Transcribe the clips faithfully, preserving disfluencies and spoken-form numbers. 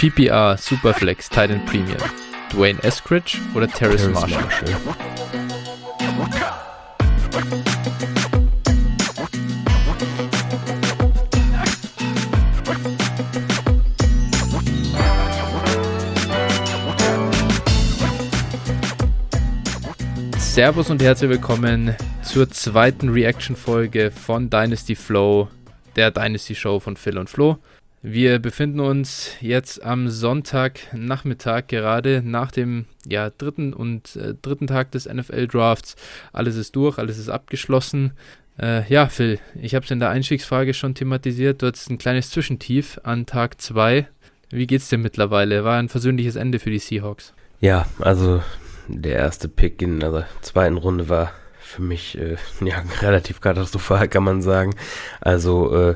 P P R, Superflex, Titan Premium. Dwayne Eskridge oder Terrace Marshall? Marshall. Servus und herzlich willkommen zur zweiten Reaction-Folge von Dynasty Flow, der Dynasty Show von Phil und Flo. Wir befinden uns jetzt am Sonntagnachmittag, gerade nach dem ja, dritten und äh, dritten Tag des N F L-Drafts. Alles ist durch, alles ist abgeschlossen. Äh, ja, Phil, ich habe es in der Einstiegsfrage schon thematisiert. Du hattest ein kleines Zwischentief an Tag zwei. Wie geht's dir mittlerweile? War ein versöhnliches Ende für die Seahawks. Ja, also der erste Pick in der zweiten Runde war für mich äh, ja, relativ katastrophal, kann man sagen. Also äh,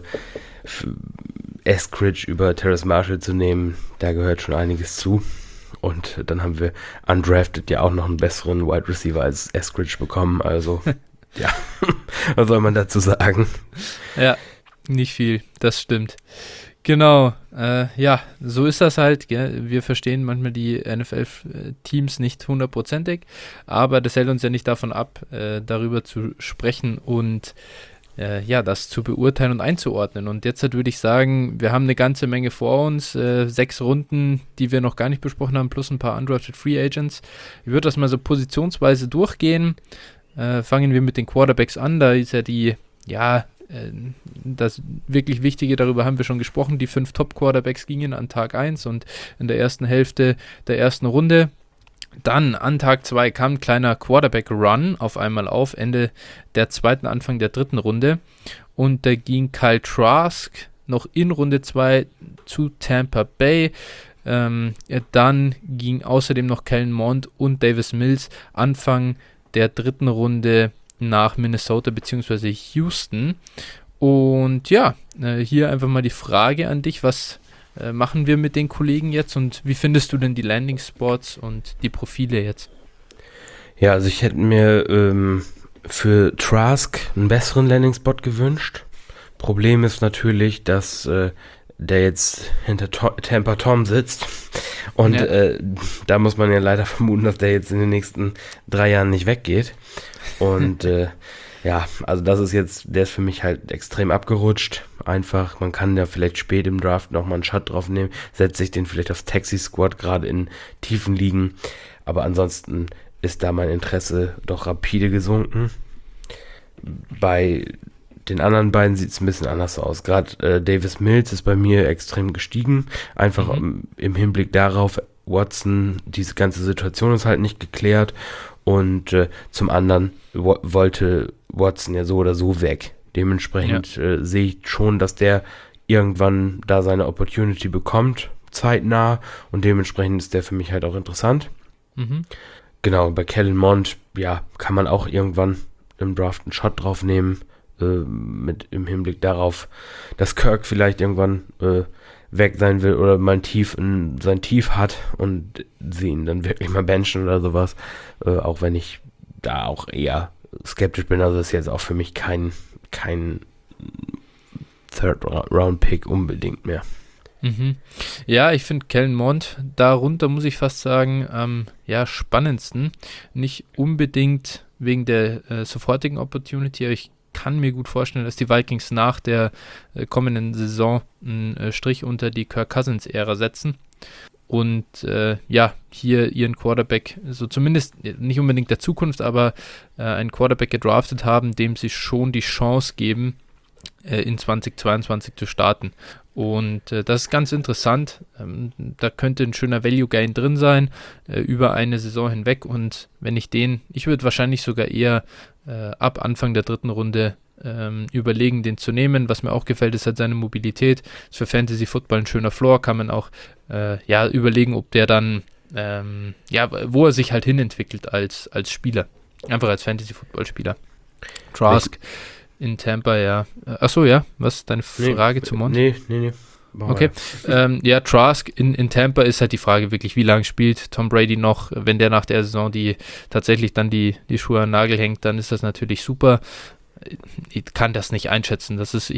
Eskridge über Terrace Marshall zu nehmen, da gehört schon einiges zu. Und dann haben wir undrafted ja auch noch einen besseren Wide Receiver als Eskridge bekommen. Also ja, was soll man dazu sagen? Ja, nicht viel, das stimmt. Genau, äh, ja, so ist das halt, gell? Wir verstehen manchmal die N F L-Teams nicht hundertprozentig, aber das hält uns ja nicht davon ab, äh, darüber zu sprechen und äh, ja, das zu beurteilen und einzuordnen. Und jetzt würde ich sagen, wir haben eine ganze Menge vor uns, äh, sechs Runden, die wir noch gar nicht besprochen haben, plus ein paar undrafted Free Agents. Ich würde das mal so positionsweise durchgehen. Äh, fangen wir mit den Quarterbacks an, da ist ja die, ja, das wirklich Wichtige, darüber haben wir schon gesprochen, die fünf Top-Quarterbacks gingen an Tag eins und in der ersten Hälfte der ersten Runde. Dann an Tag zwei kam ein kleiner Quarterback-Run auf einmal auf, Ende der zweiten, Anfang der dritten Runde. Und da ging Kyle Trask noch in Runde zwei zu Tampa Bay. Ähm, dann ging außerdem noch Kellen Mond und Davis Mills Anfang der dritten Runde nach Minnesota bzw. Houston. Und ja, äh, hier einfach mal die Frage an dich, was äh, machen wir mit den Kollegen jetzt und wie findest du denn die Landing Spots und die Profile jetzt? Ja, also ich hätte mir ähm, für Trask einen besseren Landing Spot gewünscht. Problem ist natürlich, dass äh, der jetzt hinter to- Tampa Tom sitzt und ja. äh, da muss man ja leider vermuten, dass der jetzt in den nächsten drei Jahren nicht weggeht. Und äh, ja, also das ist jetzt, der ist für mich halt extrem abgerutscht. Einfach, man kann ja vielleicht spät im Draft nochmal einen Shot drauf nehmen, setzt sich den vielleicht aufs Taxi-Squad, gerade in tiefen Ligen. Aber ansonsten ist da mein Interesse doch rapide gesunken. Bei den anderen beiden sieht es ein bisschen anders aus. Gerade äh, Davis Mills ist bei mir extrem gestiegen. Einfach mhm. im, im Hinblick darauf, Watson, diese ganze Situation ist halt nicht geklärt. Und äh, zum anderen wo- wollte Watson ja so oder so weg. Dementsprechend ja. äh, sehe ich schon, dass der irgendwann da seine Opportunity bekommt, zeitnah. Und dementsprechend ist der für mich halt auch interessant. Mhm. Genau, bei Kellen Mond, ja, kann man auch irgendwann im Draft einen Shot drauf nehmen. Äh, mit im Hinblick darauf, dass Kirk vielleicht irgendwann äh, weg sein will oder mal ein Tief in sein Tief hat und sie ihn dann wirklich mal benchen oder sowas. Äh, auch wenn ich da auch eher skeptisch bin, also das ist jetzt auch für mich kein, kein Third-Round-Pick unbedingt mehr. Mhm. Ja, ich finde Kellen Mond darunter, muss ich fast sagen, am ja, spannendsten. Nicht unbedingt wegen der äh, sofortigen Opportunity, aber ich kann mir gut vorstellen, dass die Vikings nach der äh, kommenden Saison einen äh, Strich unter die Kirk Cousins-Ära setzen und äh, ja, hier ihren Quarterback, so zumindest nicht unbedingt der Zukunft, aber äh, einen Quarterback gedraftet haben, dem sie schon die Chance geben, äh, in zwanzig zweiundzwanzig zu starten. Und äh, das ist ganz interessant. Ähm, da könnte ein schöner Value-Gain drin sein, äh, über eine Saison hinweg. Und wenn ich den, ich würde wahrscheinlich sogar eher äh, ab Anfang der dritten Runde ähm, überlegen, den zu nehmen. Was mir auch gefällt, ist halt seine Mobilität. Ist für Fantasy Football ein schöner Floor. Kann man auch äh, ja, überlegen, ob der dann, ähm, ja, wo er sich halt hinentwickelt als, als Spieler. Einfach als Fantasy Football Spieler. Trask. In Tampa, ja. Achso, ja. Was ist deine Frage nee, zu Mond? Nee, nee, nee. Wow. Okay. ähm, ja, Trask in, in Tampa ist halt die Frage wirklich, wie lange spielt Tom Brady noch? Wenn der nach der Saison die tatsächlich dann die, die Schuhe an den Nagel hängt, dann ist das natürlich super. Ich kann das nicht einschätzen. Das ist, ich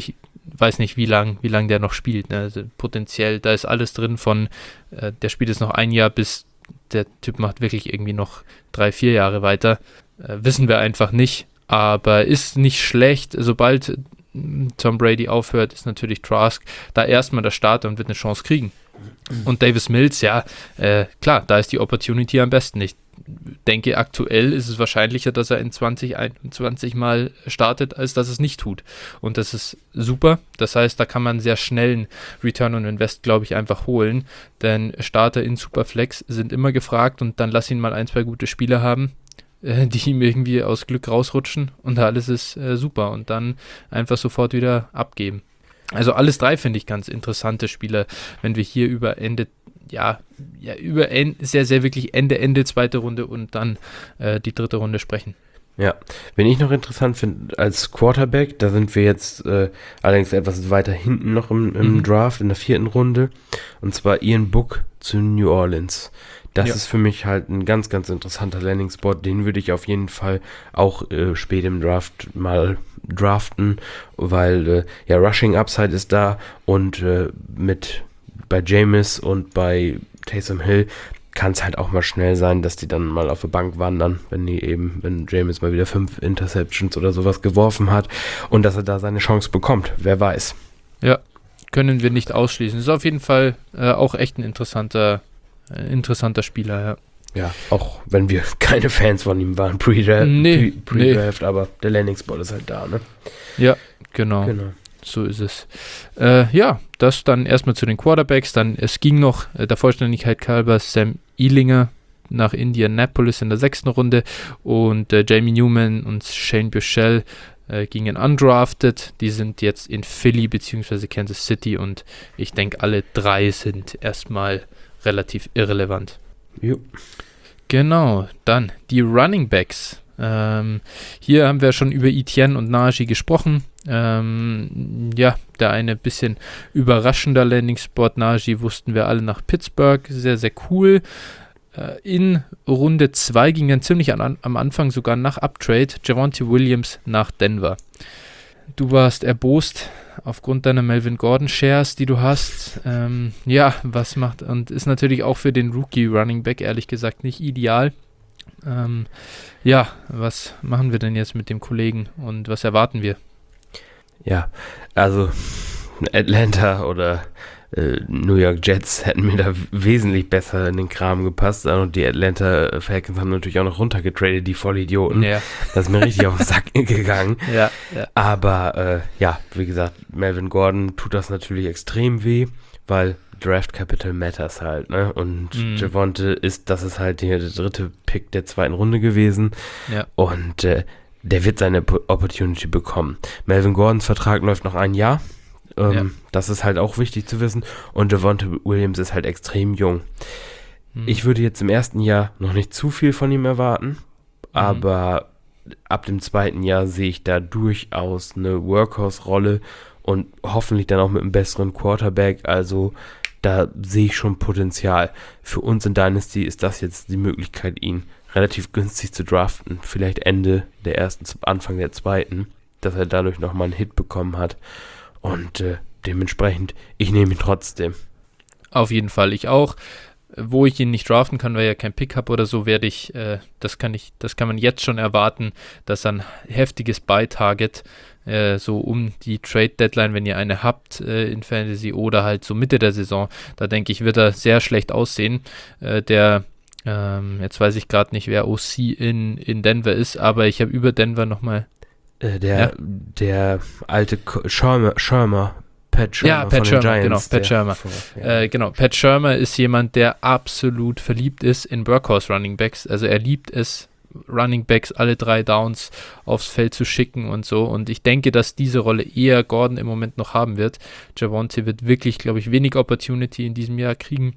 weiß nicht, wie lang, wie lang der noch spielt. Ne? Also potenziell, da ist alles drin von, äh, der spielt jetzt noch ein Jahr, bis der Typ macht wirklich irgendwie noch drei, vier Jahre weiter. Äh, wissen wir einfach nicht, aber ist nicht schlecht. Sobald Tom Brady aufhört, ist natürlich Trask da erstmal der Starter und wird eine Chance kriegen. Und Davis Mills, ja, äh, klar, da ist die Opportunity am besten. Ich denke, aktuell ist es wahrscheinlicher, dass er in zwanzig einundzwanzig mal startet, als dass es nicht tut. Und das ist super. Das heißt, da kann man sehr schnell einen Return on Invest, glaube ich, einfach holen. Denn Starter in Superflex sind immer gefragt und dann lass ihn mal ein, zwei gute Spieler haben, äh, die ihm irgendwie aus Glück rausrutschen und alles ist äh, super. Und dann einfach sofort wieder abgeben. Also alles drei finde ich ganz interessante Spieler, wenn wir hier über Ende, ja, ja über en, sehr, sehr wirklich Ende, Ende zweite Runde und dann äh, die dritte Runde sprechen. Ja, wen ich noch interessant finde als Quarterback, da sind wir jetzt äh, allerdings etwas weiter hinten noch im, im mhm. Draft, in der vierten Runde, und zwar Ian Book zu New Orleans. Das ja. ist für mich halt ein ganz, ganz interessanter Landing-Spot, den würde ich auf jeden Fall auch äh, spät im Draft mal draften, weil äh, ja, Rushing Upside ist da und äh, mit bei Jameis und bei Taysom Hill kann es halt auch mal schnell sein, dass die dann mal auf der Bank wandern, wenn die eben, wenn Jameis mal wieder fünf Interceptions oder sowas geworfen hat und dass er da seine Chance bekommt, wer weiß. Ja, können wir nicht ausschließen. Ist auf jeden Fall äh, auch echt ein interessanter, äh, interessanter Spieler, ja. Ja, auch wenn wir keine Fans von ihm waren, Pre-Draft, nee, Pre-Draft nee. aber der Landing-Spot ist halt da, ne? Ja, genau. genau. So ist es. Äh, ja, das dann erstmal zu den Quarterbacks. Dann, es ging noch, äh, der Vollständigkeit halber, Sam Ehlinger nach Indianapolis in der sechsten Runde und äh, Jamie Newman und Shane Buechele äh, gingen undrafted. Die sind jetzt in Philly bzw. Kansas City und ich denke, alle drei sind erstmal relativ irrelevant. Jo. Genau, dann die Running Backs. Ähm, hier haben wir schon über Etienne und Najee gesprochen. Ähm, ja, der eine bisschen überraschender Landing-Spot. Najee wussten wir alle nach Pittsburgh. Sehr, sehr cool. Äh, in Runde zwei ging dann ziemlich an, am Anfang sogar nach Uptrade Javonte Williams nach Denver. Du warst erbost aufgrund deiner Melvin Gordon Shares, die du hast. Ähm, ja, was macht, und ist natürlich auch für den Rookie Running Back ehrlich gesagt nicht ideal. Ähm, ja, was machen wir denn jetzt mit dem Kollegen und was erwarten wir? Ja, also Atlanta oder äh, New York Jets hätten mir da wesentlich besser in den Kram gepasst. Und die Atlanta Falcons haben natürlich auch noch runtergetradet, die Vollidioten. Ja. Das ist mir richtig auf den Sack gegangen. Ja, ja. Aber äh, ja, wie gesagt, Melvin Gordon tut das natürlich extrem weh, weil Draft Capital matters halt, ne? Und mm. Javonte ist, das ist halt der dritte Pick der zweiten Runde gewesen. Ja. Und äh, der wird seine Opportunity bekommen. Melvin Gordons Vertrag läuft noch ein Jahr. Ähm, ja. Das ist halt auch wichtig zu wissen. Und Javonte Williams ist halt extrem jung. Mhm. Ich würde jetzt im ersten Jahr noch nicht zu viel von ihm erwarten, mhm. aber ab dem zweiten Jahr sehe ich da durchaus eine Workhorse-Rolle und hoffentlich dann auch mit einem besseren Quarterback. Also da sehe ich schon Potenzial. Für uns in Dynasty ist das jetzt die Möglichkeit, ihn relativ günstig zu draften. Vielleicht Ende der ersten, Anfang der zweiten, dass er dadurch nochmal einen Hit bekommen hat. Und äh, dementsprechend, ich nehme ihn trotzdem. Auf jeden Fall, ich auch. Wo ich ihn nicht draften kann, weil er kein Pick habe oder so, werde ich, äh, das kann ich, das kann man jetzt schon erwarten, dass ein heftiges Buy-Target äh, so um die Trade-Deadline, wenn ihr eine habt äh, in Fantasy oder halt so Mitte der Saison, da denke ich, wird er sehr schlecht aussehen. Äh, der, ähm, jetzt weiß ich gerade nicht, wer O C in, in Denver ist, aber ich habe über Denver nochmal äh, der, ja? der alte Schirmer, Schirmer Pat Shurmur ja, Pat Shurmur, Giants, genau, Pat Shurmur. Ja. Äh, genau, Pat Shurmur ist jemand, der absolut verliebt ist in Workhorse Running Backs. Also er liebt es, Running Backs alle drei Downs aufs Feld zu schicken und so. Und ich denke, dass diese Rolle eher Gordon im Moment noch haben wird. Javonte wird wirklich, glaube ich, wenig Opportunity in diesem Jahr kriegen.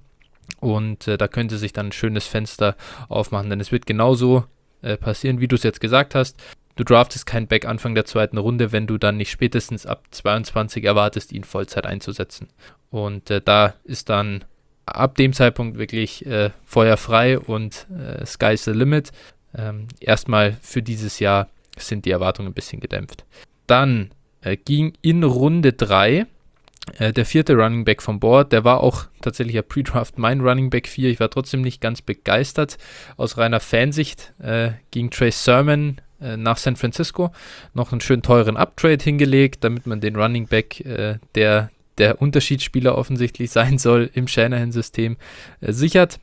Und äh, da könnte sich dann ein schönes Fenster aufmachen. Denn es wird genauso äh, passieren, wie du es jetzt gesagt hast. Du draftest keinen Back Anfang der zweiten Runde, wenn du dann nicht spätestens ab zweiundzwanzig erwartest, ihn Vollzeit einzusetzen. Und äh, da ist dann ab dem Zeitpunkt wirklich äh, Feuer frei und äh, sky's the limit. Ähm, erstmal für dieses Jahr sind die Erwartungen ein bisschen gedämpft. Dann äh, ging in Runde drei. Äh, der vierte Running Back vom Board, der war auch tatsächlich ja Pre-Draft mein Running Back vier. Ich war trotzdem nicht ganz begeistert. Aus reiner Fansicht äh, ging Trey Sermon äh, nach San Francisco. Noch einen schön teuren Uptrade hingelegt, damit man den Running Back, äh, der der Unterschiedsspieler offensichtlich sein soll, im Shanahan-System äh, sichert.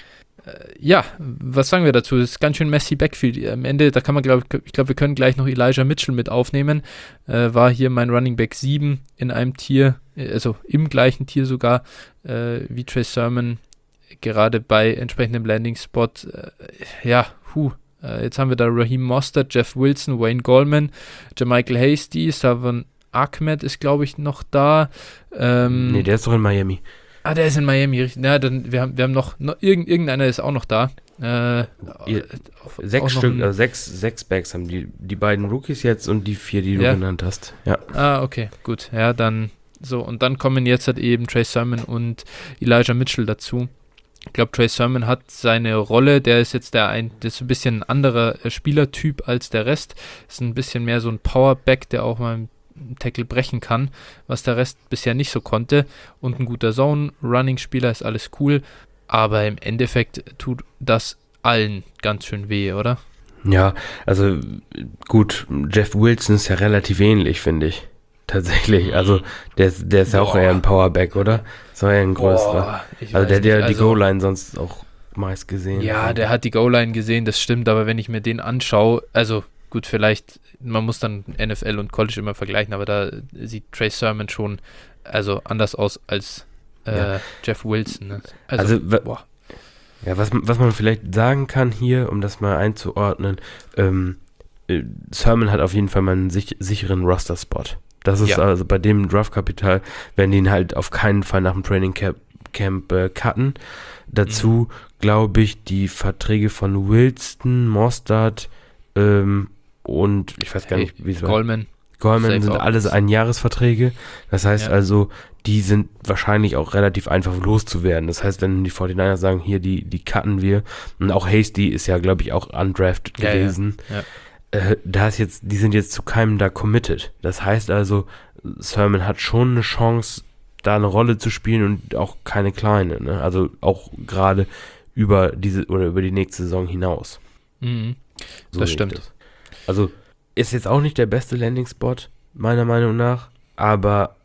Ja, was sagen wir dazu? Das ist ganz schön messy Backfield. Am Ende, da kann man, glaube ich, ich glaube, wir können gleich noch Elijah Mitchell mit aufnehmen. Äh, war hier mein Running Back sieben in einem Tier, also im gleichen Tier sogar, äh, wie Trey Sermon, gerade bei entsprechendem Landing-Spot. Äh, ja, huh. Äh, jetzt haben wir da Raheem Mostert, Jeff Wilson, Wayne Gallman, Jermichael Hasty, Savon Ahmed ist, glaube ich, noch da. Ähm, nee, der ist doch in Miami. Ah, der ist in Miami. Ja, dann, wir haben, wir haben noch, noch irgend, irgendeiner ist auch noch da. Äh, Ihr, sechs Stück, also sechs, sechs Backs haben die, die beiden Rookies jetzt und die vier, die du ja. genannt hast. Ja. Ah, okay, gut. Ja, dann so. Und dann kommen jetzt halt eben Trey Sermon und Elijah Mitchell dazu. Ich glaube, Trey Sermon hat seine Rolle. Der ist jetzt der ein, das ist ein bisschen ein anderer Spielertyp als der Rest. Ist ein bisschen mehr so ein Powerback, der auch mal Tackle brechen kann, was der Rest bisher nicht so konnte. Und ein guter Zone-Running-Spieler ist alles cool, aber im Endeffekt tut das allen ganz schön weh, oder? Ja, also gut, Jeff Wilson ist ja relativ ähnlich, finde ich. Tatsächlich, also der, der ist ja auch eher ein Powerback, oder? So eher ein größerer. Also der hat ja die also, Goal-Line sonst auch meist gesehen. Ja, der hat die Goal-Line gesehen, das stimmt, aber wenn ich mir den anschaue, also gut, vielleicht, man muss dann N F L und College immer vergleichen, aber da sieht Trey Sermon schon also anders aus als äh, ja. Jeff Wilson. Ne? Also, also boah. Ja, was, was man vielleicht sagen kann hier, um das mal einzuordnen, ähm, äh, Sermon hat auf jeden Fall mal einen sich, sicheren Roster-Spot. Das ist ja. also bei dem Draftkapital, werden die ihn halt auf keinen Fall nach dem Training Camp, Camp äh, cutten. Dazu, mhm. glaube ich, die Verträge von Wilson, Mostert, ähm, und ich weiß gar nicht, wie es war. Goldman. Goldman sind alles Einjahresverträge. Das heißt ja. also, die sind wahrscheinlich auch relativ einfach loszuwerden. Das heißt, wenn die forty-niners sagen, hier, die, die cutten wir. Und auch Hasty ist ja, glaube ich, auch undrafted ja, gewesen. Ja. Ja. Äh, da ist jetzt, die sind jetzt zu keinem da committed. Das heißt also, Sermon hat schon eine Chance, da eine Rolle zu spielen und auch keine kleine. Ne? Also auch gerade über diese oder über die nächste Saison hinaus. Mhm. So das stimmt. Das. Also ist jetzt auch nicht der beste Landing-Spot, meiner Meinung nach, aber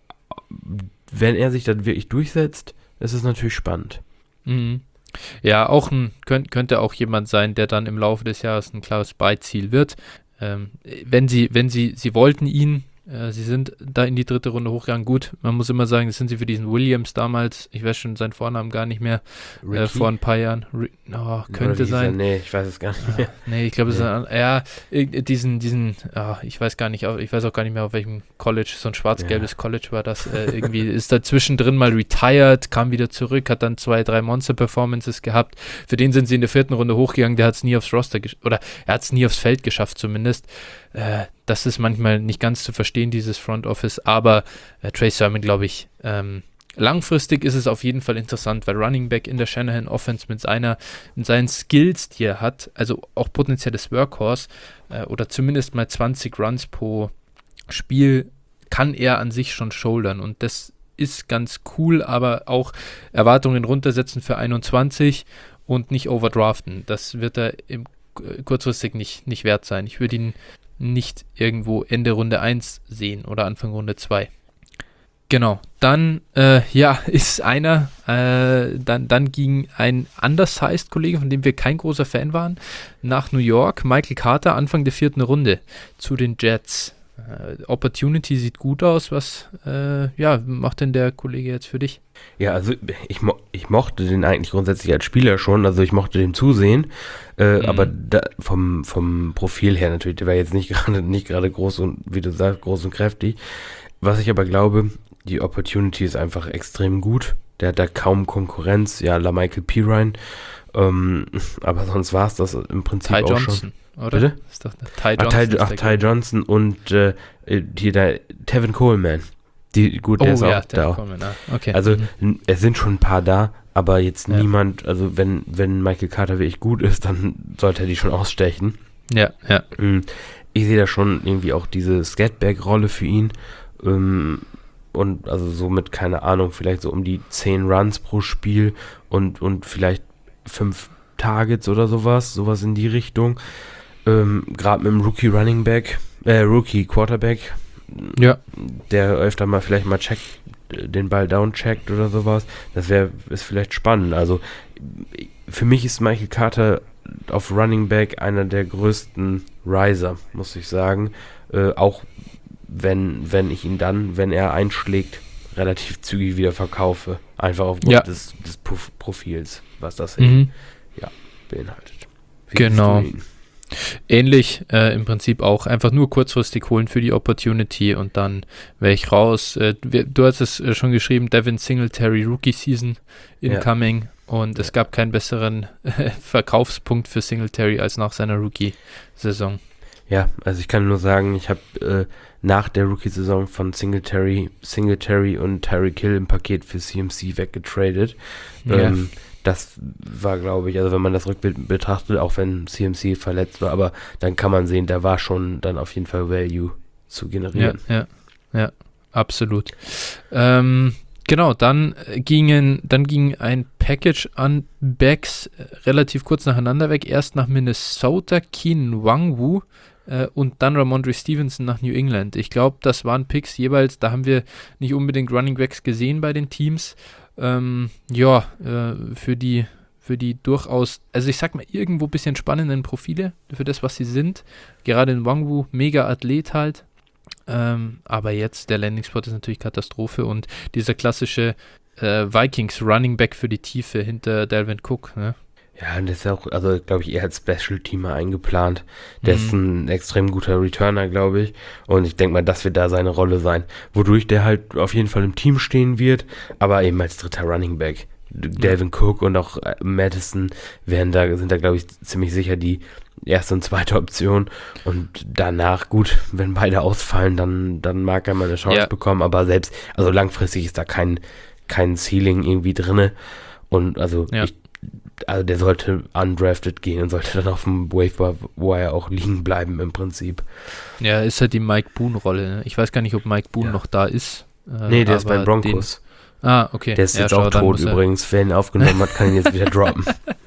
wenn er sich dann wirklich durchsetzt, ist es natürlich spannend. Mhm. Ja, auch ein, könnt, könnte auch jemand sein, der dann im Laufe des Jahres ein klares Beiziel wird. Ähm, wenn sie, wenn sie, sie wollten ihn, äh, sie sind da in die dritte Runde hochgegangen. Gut, man muss immer sagen, das sind sie für diesen Williams damals, ich weiß schon seinen Vornamen gar nicht mehr, äh, vor ein paar Jahren. Re- oh, könnte sein. Nee, ich weiß es gar nicht mehr. Ah, nee, ich glaube, es nee. ist ja, diesen, diesen, oh, ich weiß gar nicht, ich weiß auch gar nicht mehr, auf welchem College, so ein schwarz-gelbes ja. College war das. Äh, irgendwie ist da zwischendrin mal retired, kam wieder zurück, hat dann zwei, drei Monster-Performances gehabt. Für den sind sie in der vierten Runde hochgegangen, der hat es nie aufs Roster, gesch- oder er hat es nie aufs Feld geschafft zumindest. Äh, das ist manchmal nicht ganz zu verstehen, dieses Front Office, aber äh, Trey Sermon, glaube ich, ähm, langfristig ist es auf jeden Fall interessant, weil Running Back in der Shanahan Offense mit seiner, mit seinen Skills, die er hat, also auch potenzielles Workhorse äh, oder zumindest mal zwanzig Runs pro Spiel, kann er an sich schon shouldern und das ist ganz cool, aber auch Erwartungen runtersetzen für einundzwanzig und nicht overdraften. Das wird er im, äh, kurzfristig nicht, nicht wert sein. Ich würde ihn nicht irgendwo Ende Runde eins sehen oder Anfang Runde zwei. Genau, dann äh, ja, ist einer, äh, dann, dann ging ein undersized Kollege, von dem wir kein großer Fan waren, nach New York, Michael Carter, Anfang der vierten Runde zu den Jets. Äh, Opportunity sieht gut aus, was äh, ja, macht denn der Kollege jetzt für dich? Ja, also ich, mo- ich mochte den eigentlich grundsätzlich als Spieler schon, also ich mochte den zusehen, äh, mhm. aber da, vom, vom Profil her natürlich, der war jetzt nicht gerade nicht gerade groß und, wie du sagst, groß und kräftig. Was ich aber glaube, die Opportunity ist einfach extrem gut. Der hat da kaum Konkurrenz. Ja, LaMichael Pirine. Ähm, aber sonst war es das im Prinzip Ty auch Johnson, schon. Oder? Bitte? Ist doch Ty Johnson. Ach, Ty, ach, Ty Johnson und äh, hier der Tevin Coleman. Die, gut, der oh, ist ja, auch da. Coleman, ah, okay. Also mhm. es sind schon ein paar da, aber jetzt ja. niemand, also wenn, wenn Michael Carter wirklich gut ist, dann sollte er die schon ausstechen. Ja, ja. ich sehe da schon irgendwie auch diese Scatback-Rolle für ihn. Ähm, und also somit, keine Ahnung, vielleicht so um die zehn Runs pro Spiel und, und vielleicht fünf Targets oder sowas, sowas in die Richtung. Ähm, Gerade mit dem Rookie Running Back, äh, Rookie Quarterback, Ja. der öfter mal vielleicht mal checkt, den Ball down checkt oder sowas. Das wäre, ist vielleicht spannend. Also für mich ist Michael Carter auf Running Back einer der größten Riser, muss ich sagen. Äh, auch wenn, wenn ich ihn dann, wenn er einschlägt, relativ zügig wieder verkaufe. Einfach aufgrund Ja. des, des Prof- Profils, was das Mhm. ja, beinhaltet. Wie Genau. siehst du ihn? Ähnlich, äh, im Prinzip auch einfach nur kurzfristig holen für die Opportunity und dann wäre ich raus. Äh, wir, du hast es äh, schon geschrieben, Devin Singletary Rookie Season incoming und es gab keinen besseren äh, Verkaufspunkt für Singletary als nach seiner Rookie-Saison. Ja, also ich kann nur sagen, ich habe äh, nach der Rookie-Saison von Singletary, Singletary und Tyreek Hill im Paket für C M C weggetradet. Ja. Ähm, das war, glaube ich, also wenn man das Rückbild betrachtet, auch wenn C M C verletzt war, aber dann kann man sehen, da war schon dann auf jeden Fall Value zu Ja, generieren. ja, ja, absolut. Ähm, genau, dann gingen, dann ging ein Package an Backs äh, relativ kurz nacheinander weg. Erst nach Minnesota, Keenan Wangwu äh, und dann Ramondre Stevenson nach New England. Ich glaube, das waren Picks jeweils, da haben wir nicht unbedingt Running Backs gesehen bei den Teams. Ähm, ja, äh, für die für die durchaus, also ich sag mal, irgendwo ein bisschen spannenden Profile für das, was sie sind. Gerade in Wangwu, mega Athlet halt. Ähm, aber jetzt, der Landing-Spot ist natürlich Katastrophe und dieser klassische äh, Vikings Running Back für die Tiefe hinter Dalvin Cook. Ne? Ja, und das ist auch, also glaube ich, eher als Special-Teamer eingeplant. Der Mhm. ist ein extrem guter Returner, glaube ich. Und ich denke mal, das wird da seine Rolle sein. Wodurch der halt auf jeden Fall im Team stehen wird, aber eben als dritter Running Back. Dalvin Cook und auch äh, Madison werden da, sind da, glaube ich, ziemlich sicher die erste und zweite Option. Und danach, gut, wenn beide ausfallen, dann, dann mag er mal eine Chance Ja. bekommen. Aber selbst, also langfristig ist da kein, kein Ceiling irgendwie drinne. Und also Ja. ich Also der sollte undrafted gehen und sollte dann auf dem Waiver Wire auch liegen bleiben im Prinzip. Ja, ist halt die Mike Boone-Rolle. Ne? Ich weiß gar nicht, ob Mike Boone Ja. noch da ist. Äh, Nee, der ist bei aber den Broncos. Den, ah, okay. Der ist ja, jetzt schau, auch dann tot muss er- übrigens. Wer ihn aufgenommen hat, kann ihn jetzt wieder droppen.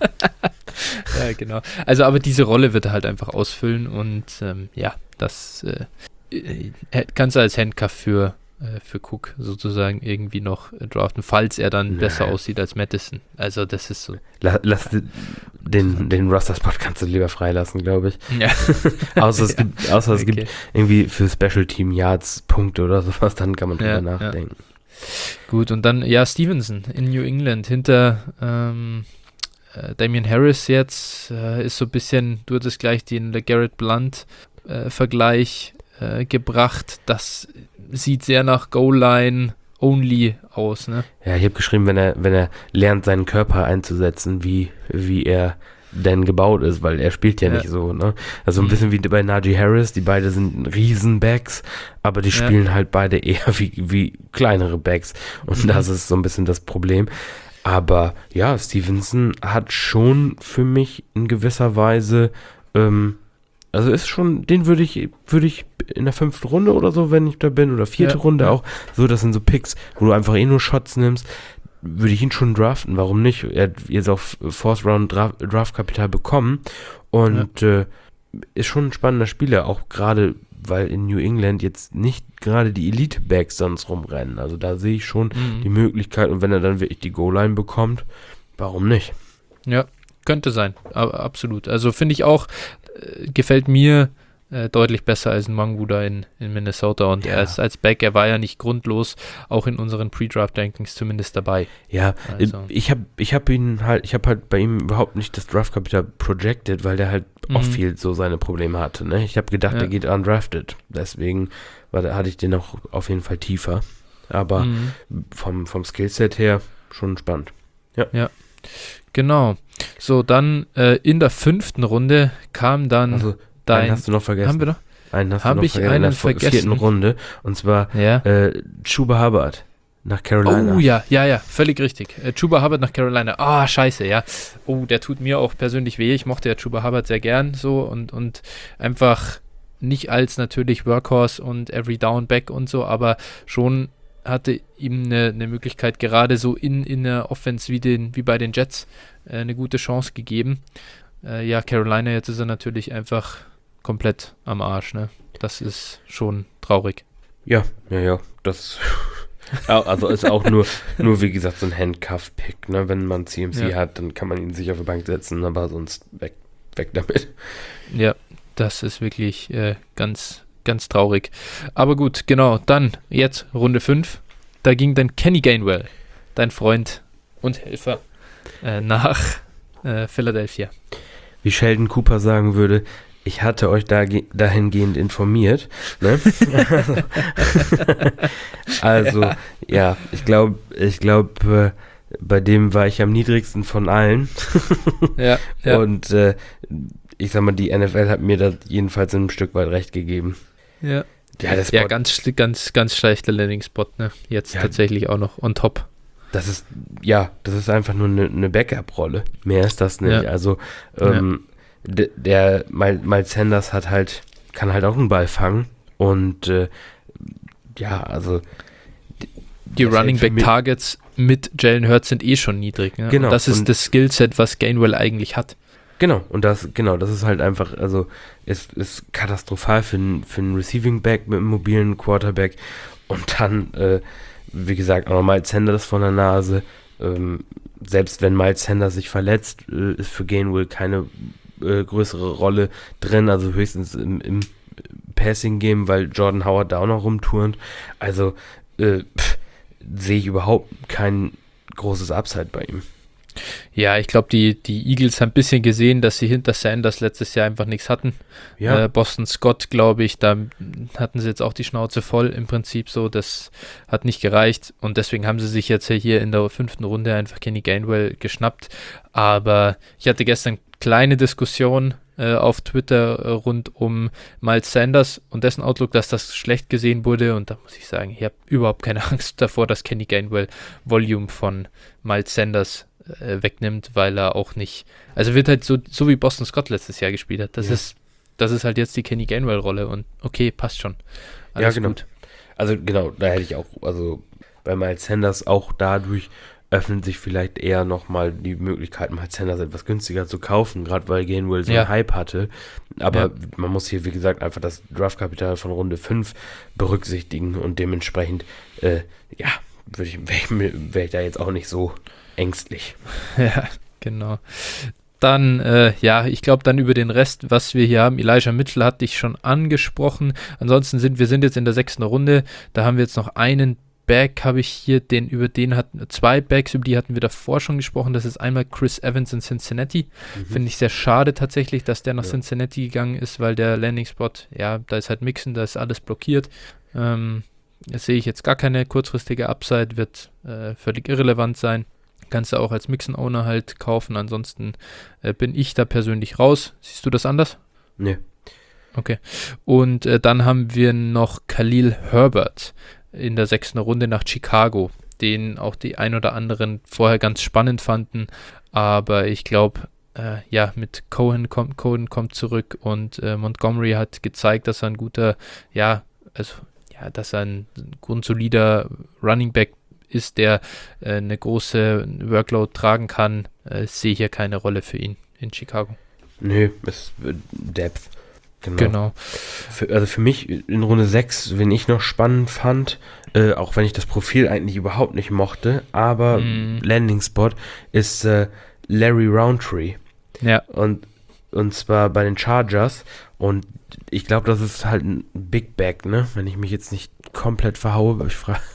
Ja, genau. Also, aber diese Rolle wird er halt einfach ausfüllen und ähm, ja, das äh, äh, kannst du als Handcuff für, äh, für Cook sozusagen irgendwie noch äh, draften, falls er dann Nee. besser aussieht als Madison. Also, das ist so. La- Lass den, den Roster-Spot kannst du lieber freilassen, glaube ich. Ja. Außer es Ja, gibt, außer es okay. gibt irgendwie für Special Team Yards Punkte oder sowas, dann kann man drüber Ja, nachdenken. Gut, und dann, ja, Stevenson in New England hinter ähm, äh, Damian Harris jetzt äh, ist so ein bisschen, du hattest gleich den Garrett Blunt-Vergleich äh, gebracht. Das sieht sehr nach Goal-Line only aus, ne? Ja, ich habe geschrieben, wenn er, wenn er lernt, seinen Körper einzusetzen, wie, wie er denn gebaut ist, weil er spielt ja, Ja. nicht so, ne? Also ein Mhm. bisschen wie bei Najee Harris, die beide sind Riesenbacks, aber die Ja. spielen halt beide eher wie, wie kleinere Backs und Mhm. das ist so ein bisschen das Problem. Aber ja, Stevenson hat schon für mich in gewisser Weise, ähm, also ist schon, den würde ich, würde ich in der fünften Runde oder so, wenn ich da bin, oder vierte Ja, Runde ja. auch, so, das sind so Picks, wo du einfach eh nur Shots nimmst, würde ich ihn schon draften, warum nicht? Er hat jetzt auf Fourth Round Draft, Draftkapital bekommen und äh, ist schon ein spannender Spieler, auch gerade, weil in New England jetzt nicht gerade die Elite-Backs sonst rumrennen, also da sehe ich schon Mhm. die Möglichkeit und wenn er dann wirklich die Goal-Line bekommt, warum nicht? Ja, könnte sein, aber absolut. Also finde ich auch, äh, gefällt mir äh, deutlich besser als ein Mangwu da in, in Minnesota und Ja. er ist als Back, er war ja nicht grundlos, auch in unseren Pre-Draft-Rankings zumindest dabei. Ja, Also. ich habe ich hab ihn halt, ich habe halt bei ihm überhaupt nicht das Draftkapital projected, weil der halt Mhm. oft viel so seine Probleme hatte, ne? Ich habe gedacht, Ja. der geht undrafted, deswegen war, da hatte ich den auch auf jeden Fall tiefer, aber Mhm. vom, vom Skillset her schon spannend. Genau. So, dann äh, in der fünften Runde kam dann Also, dein... einen hast du noch vergessen. Haben wir noch? Einen hast Hab du noch ich vergessen in einen der v- vierten vergessen? Runde, und zwar Ja. äh, Chuba Hubbard nach Carolina. Oh ja, ja, ja, völlig richtig. Äh, Chuba Hubbard nach Carolina. Ah, scheiße, ja. Oh, der tut mir auch persönlich weh. Ich mochte ja Chuba Hubbard sehr gern so und, und einfach nicht als natürlich Workhorse und Every Down Back und so, aber schon hatte ihm eine, eine Möglichkeit, gerade so in, in der Offense wie, den, wie bei den Jets, äh, eine gute Chance gegeben. Äh, ja, Carolina, jetzt ist er natürlich einfach komplett am Arsch, ne? Das ist schon traurig. Ja, ja, ja, das also ist auch nur, nur wie gesagt, so ein Handcuff-Pick, ne? Wenn man C M C Ja. hat, dann kann man ihn sich auf die Bank setzen, aber sonst weg, weg damit. Ja, das ist wirklich äh, ganz, ganz traurig. Aber gut, genau, dann jetzt Runde fünf. Da ging dann Kenny Gainwell, dein Freund und Helfer, äh, nach äh, Philadelphia. Wie Sheldon Cooper sagen würde, ich hatte euch da dahingehend informiert. Ne? Also, ja, ja ich glaube, ich glaube, äh, bei dem war ich am niedrigsten von allen. Ja, ja. Und äh, ich sag mal, die N F L hat mir da jedenfalls ein Stück weit recht gegeben. Ja, ja, das ja ganz, ganz, ganz schlechter Landing-Spot, ne? Jetzt ja, tatsächlich auch noch on top. Das ist, ja, das ist einfach nur eine, eine Backup-Rolle. Mehr ist das nicht. Ja. Also, ähm, ja. d- der Miles Sanders hat halt, kann halt auch einen Ball fangen. Und äh, ja, also die Running Back Targets mit Jalen Hurts sind eh schon niedrig. Ne? Genau. Und das ist und das Skillset, was Gainwell eigentlich hat. Genau, und das, genau, das ist halt einfach, also ist, ist katastrophal für einen für einen Receiving Back mit einem mobilen Quarterback. Und dann, äh, wie gesagt, auch noch Miles Sanders von der Nase. Ähm, selbst wenn Miles Sanders sich verletzt, äh, ist für Gainwell keine äh, größere Rolle drin, also höchstens im, im Passing-Game, weil Jordan Howard da auch noch rumturnt. Also äh, sehe ich überhaupt kein großes Upside bei ihm. Ja, ich glaube, die, die Eagles haben ein bisschen gesehen, dass sie hinter Sanders letztes Jahr einfach nichts hatten. Ja. Äh, Boston Scott, glaube ich, da hatten sie jetzt auch die Schnauze voll im Prinzip so. Das hat nicht gereicht und deswegen haben sie sich jetzt hier in der fünften Runde einfach Kenny Gainwell geschnappt. Aber ich hatte gestern kleine Diskussion äh, auf Twitter äh, rund um Miles Sanders und dessen Outlook, dass das schlecht gesehen wurde. Und da muss ich sagen, ich habe überhaupt keine Angst davor, dass Kenny Gainwell Volume von Miles Sanders wegnimmt, weil er auch nicht, also wird halt so, so wie Boston Scott letztes Jahr gespielt hat. Das ja. ist, das ist halt jetzt die Kenny Gainwell-Rolle und okay, passt schon. Alles ja, genau. gut. Also genau, da hätte ich auch, also bei Miles Sanders auch dadurch öffnet sich vielleicht eher nochmal die Möglichkeit, Miles Sanders etwas günstiger zu kaufen, gerade weil Gainwell so ja. einen Hype hatte. Aber ja. man muss hier, wie gesagt, einfach das Draftkapital von Runde fünf berücksichtigen und dementsprechend, äh, ja, würde ich, wäre wär ich da jetzt auch nicht so ängstlich. Ja, genau. Dann, äh, ja, ich glaube dann über den Rest, was wir hier haben. Elijah Mitchell hatte ich schon angesprochen. Ansonsten sind wir sind jetzt in der sechsten Runde. Da haben wir jetzt noch einen Back, habe ich hier, den über den hatten, zwei Backs, über die hatten wir davor schon gesprochen. Das ist einmal Chris Evans in Cincinnati. Mhm. Finde ich sehr schade tatsächlich, dass der nach ja. Cincinnati gegangen ist, weil der Landing-Spot, ja, da ist halt Mixon, da ist alles blockiert. Ähm, das sehe ich jetzt gar keine kurzfristige Upside, wird äh, völlig irrelevant sein. Kannst du auch als Mixon-Owner halt kaufen, ansonsten äh, bin ich da persönlich raus. Siehst du das anders? Nee. Okay. Und äh, dann haben wir noch Khalil Herbert in der sechsten Runde nach Chicago, den auch die ein oder anderen vorher ganz spannend fanden, aber ich glaube, äh, ja, mit Cohen kommt, Cohen kommt zurück und äh, Montgomery hat gezeigt, dass er ein guter, ja, also, ja, dass er ein grundsolider Running Back ist, der äh, eine große Workload tragen kann, äh, sehe hier keine Rolle für ihn in Chicago. Nö, ist äh, Depth. Genau. genau. Für, also für mich in Runde sechs, wen ich noch spannend fand, äh, auch wenn ich das Profil eigentlich überhaupt nicht mochte, aber mm. Landing Spot ist äh, Larry Roundtree. Ja. Und, und zwar bei den Chargers und ich glaube, das ist halt ein Big Back, ne? Wenn ich mich jetzt nicht komplett verhaue, ich frage.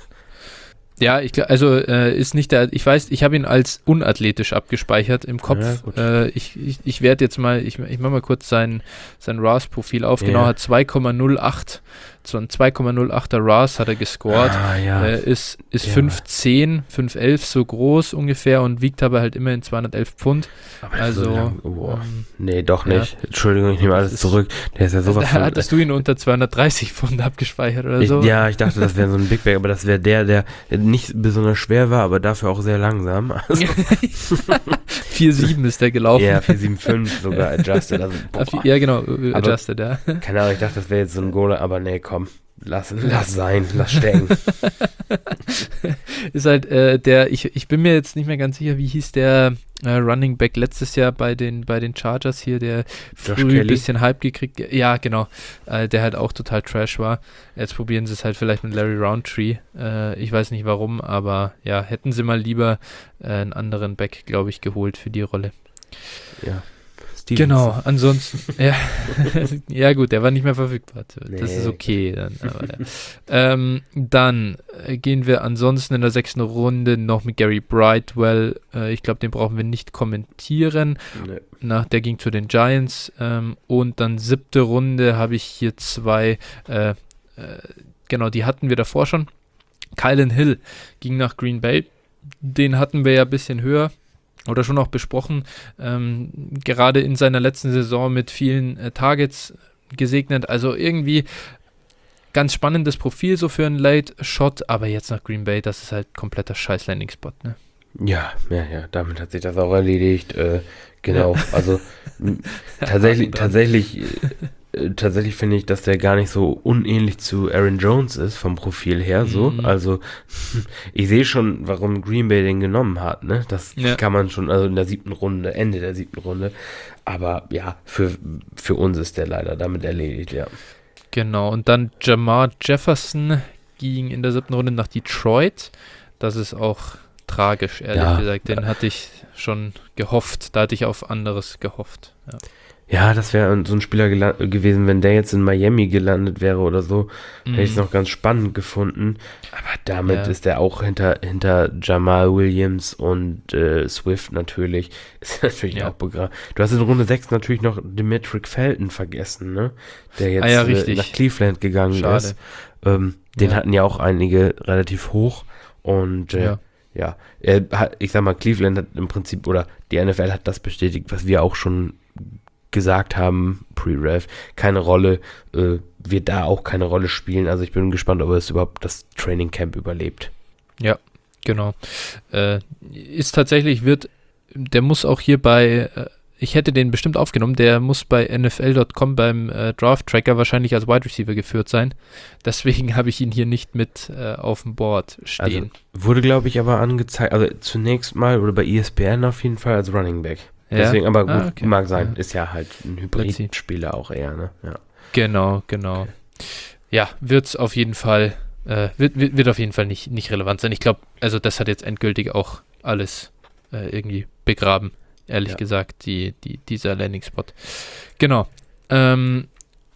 Ja, ich glaube, also äh, ist nicht der, ich weiß, ich habe ihn als unathletisch abgespeichert im Kopf. Ja, äh, ich ich, ich werde jetzt mal, ich, ich mache mal kurz sein, sein R A S-Profil auf. Ja. Genau, hat zwei Komma null acht, so ein zwei Komma null achter R A S hat er gescored. Ah, ja. äh, ist ist ja. fünf zehn, fünf elf so groß ungefähr und wiegt aber halt immerhin zweihundertelf Pfund. Aber also, so lang, oh. ähm, nee, doch nicht. Ja. Entschuldigung, ich nehme alles zurück. Der ist ja sowas also, von... Hattest du ihn unter zweihundertdreißig Pfund abgespeichert oder ich, so? Ja, ich dachte, das wäre so ein Big Bag, aber das wäre der, der nicht besonders schwer war, aber dafür auch sehr langsam. Also vier sieben ist der gelaufen. Ja, vier sieben fünf sogar adjusted. Also, ja, genau, adjusted, aber, ja. Keine Ahnung, ich dachte, das wäre jetzt so ein Goal, aber nee, komm. Lass, lass sein, lass stecken. Ist halt äh, der, ich, ich bin mir jetzt nicht mehr ganz sicher, wie hieß der äh, Running Back letztes Jahr bei den, bei den Chargers hier, der Josh früh Kelly? ein bisschen Hype gekriegt, ja genau, äh, der halt auch total Trash war. Jetzt probieren sie es halt vielleicht mit Larry Roundtree, äh, ich weiß nicht warum, aber ja, hätten sie mal lieber äh, einen anderen Back, glaube ich, geholt für die Rolle. Ja. Genau, ansonsten, ja, ja gut, der war nicht mehr verfügbar, das nee. ist okay. Dann, aber, ja. ähm, dann äh, gehen wir ansonsten in der sechsten Runde noch mit Gary Brightwell, äh, ich glaube, den brauchen wir nicht kommentieren, nee. Nach, der ging zu den Giants ähm, und dann siebte Runde habe ich hier zwei, äh, äh, genau, die hatten wir davor schon, Kylan Hill ging nach Green Bay, den hatten wir ja ein bisschen höher, oder schon auch besprochen, ähm, gerade in seiner letzten Saison mit vielen äh, Targets gesegnet, also irgendwie ganz spannendes Profil so für einen Late-Shot, aber jetzt nach Green Bay, das ist halt kompletter Scheiß-Landing-Spot, ne? Ja, ja, ja, damit hat sich das auch erledigt, äh, genau, ja. also m- tatsächlich, tatsächlich, äh, tatsächlich finde ich, dass der gar nicht so unähnlich zu Aaron Jones ist, vom Profil her, so, Mhm. also ich sehe schon, warum Green Bay den genommen hat, ne, das Ja. kann man schon, also in der siebten Runde, Ende der siebten Runde, aber ja, für, für uns ist der leider damit erledigt, ja. Genau, und dann Jamar Jefferson ging in der siebten Runde nach Detroit, das ist auch tragisch, ehrlich Ja. gesagt, den hatte ich schon gehofft, da hatte ich auf anderes gehofft, ja. Ja, das wäre so ein Spieler gela- gewesen, wenn der jetzt in Miami gelandet wäre oder so, hätte ich es Mhm. noch ganz spannend gefunden. Aber damit Ja. ist er auch hinter, hinter Jamal Williams und äh, Swift natürlich. Ist natürlich Ja. auch begraben. Du hast in Runde sechs natürlich noch Demetric Felton vergessen, ne? Der jetzt Ah ja, äh, richtig. nach Cleveland gegangen Schade. ist. Ähm, den Ja. hatten ja auch einige relativ hoch. Und äh, Ja. ja, er hat, ich sag mal, Cleveland hat im Prinzip, oder die N F L hat das bestätigt, was wir auch schon gesagt haben, Pre-Rev, keine Rolle, äh, wird da auch keine Rolle spielen. Also ich bin gespannt, ob er es überhaupt das Training Camp überlebt. Ja, genau. Äh, ist tatsächlich, wird, der muss auch hier bei, äh, ich hätte den bestimmt aufgenommen, der muss bei N F L Punkt com beim äh, Draft-Tracker wahrscheinlich als Wide Receiver geführt sein. Deswegen habe ich ihn hier nicht mit äh, auf dem Board stehen. Also wurde, glaube ich, aber angezeigt, also zunächst mal, oder bei E S P N auf jeden Fall als Running Back. Ja? Deswegen, aber gut, Ah, okay. mag sein, Ja. ist ja halt ein Let's see. Hybrid-Spieler auch eher, ne? Ja. Genau, genau. Okay. Ja, wird es auf jeden Fall, äh, wird, wird, wird auf jeden Fall nicht, nicht relevant sein. Ich glaube, also das hat jetzt endgültig auch alles äh, irgendwie begraben, ehrlich Ja. gesagt, die, die, dieser Landing-Spot. Genau. Ähm,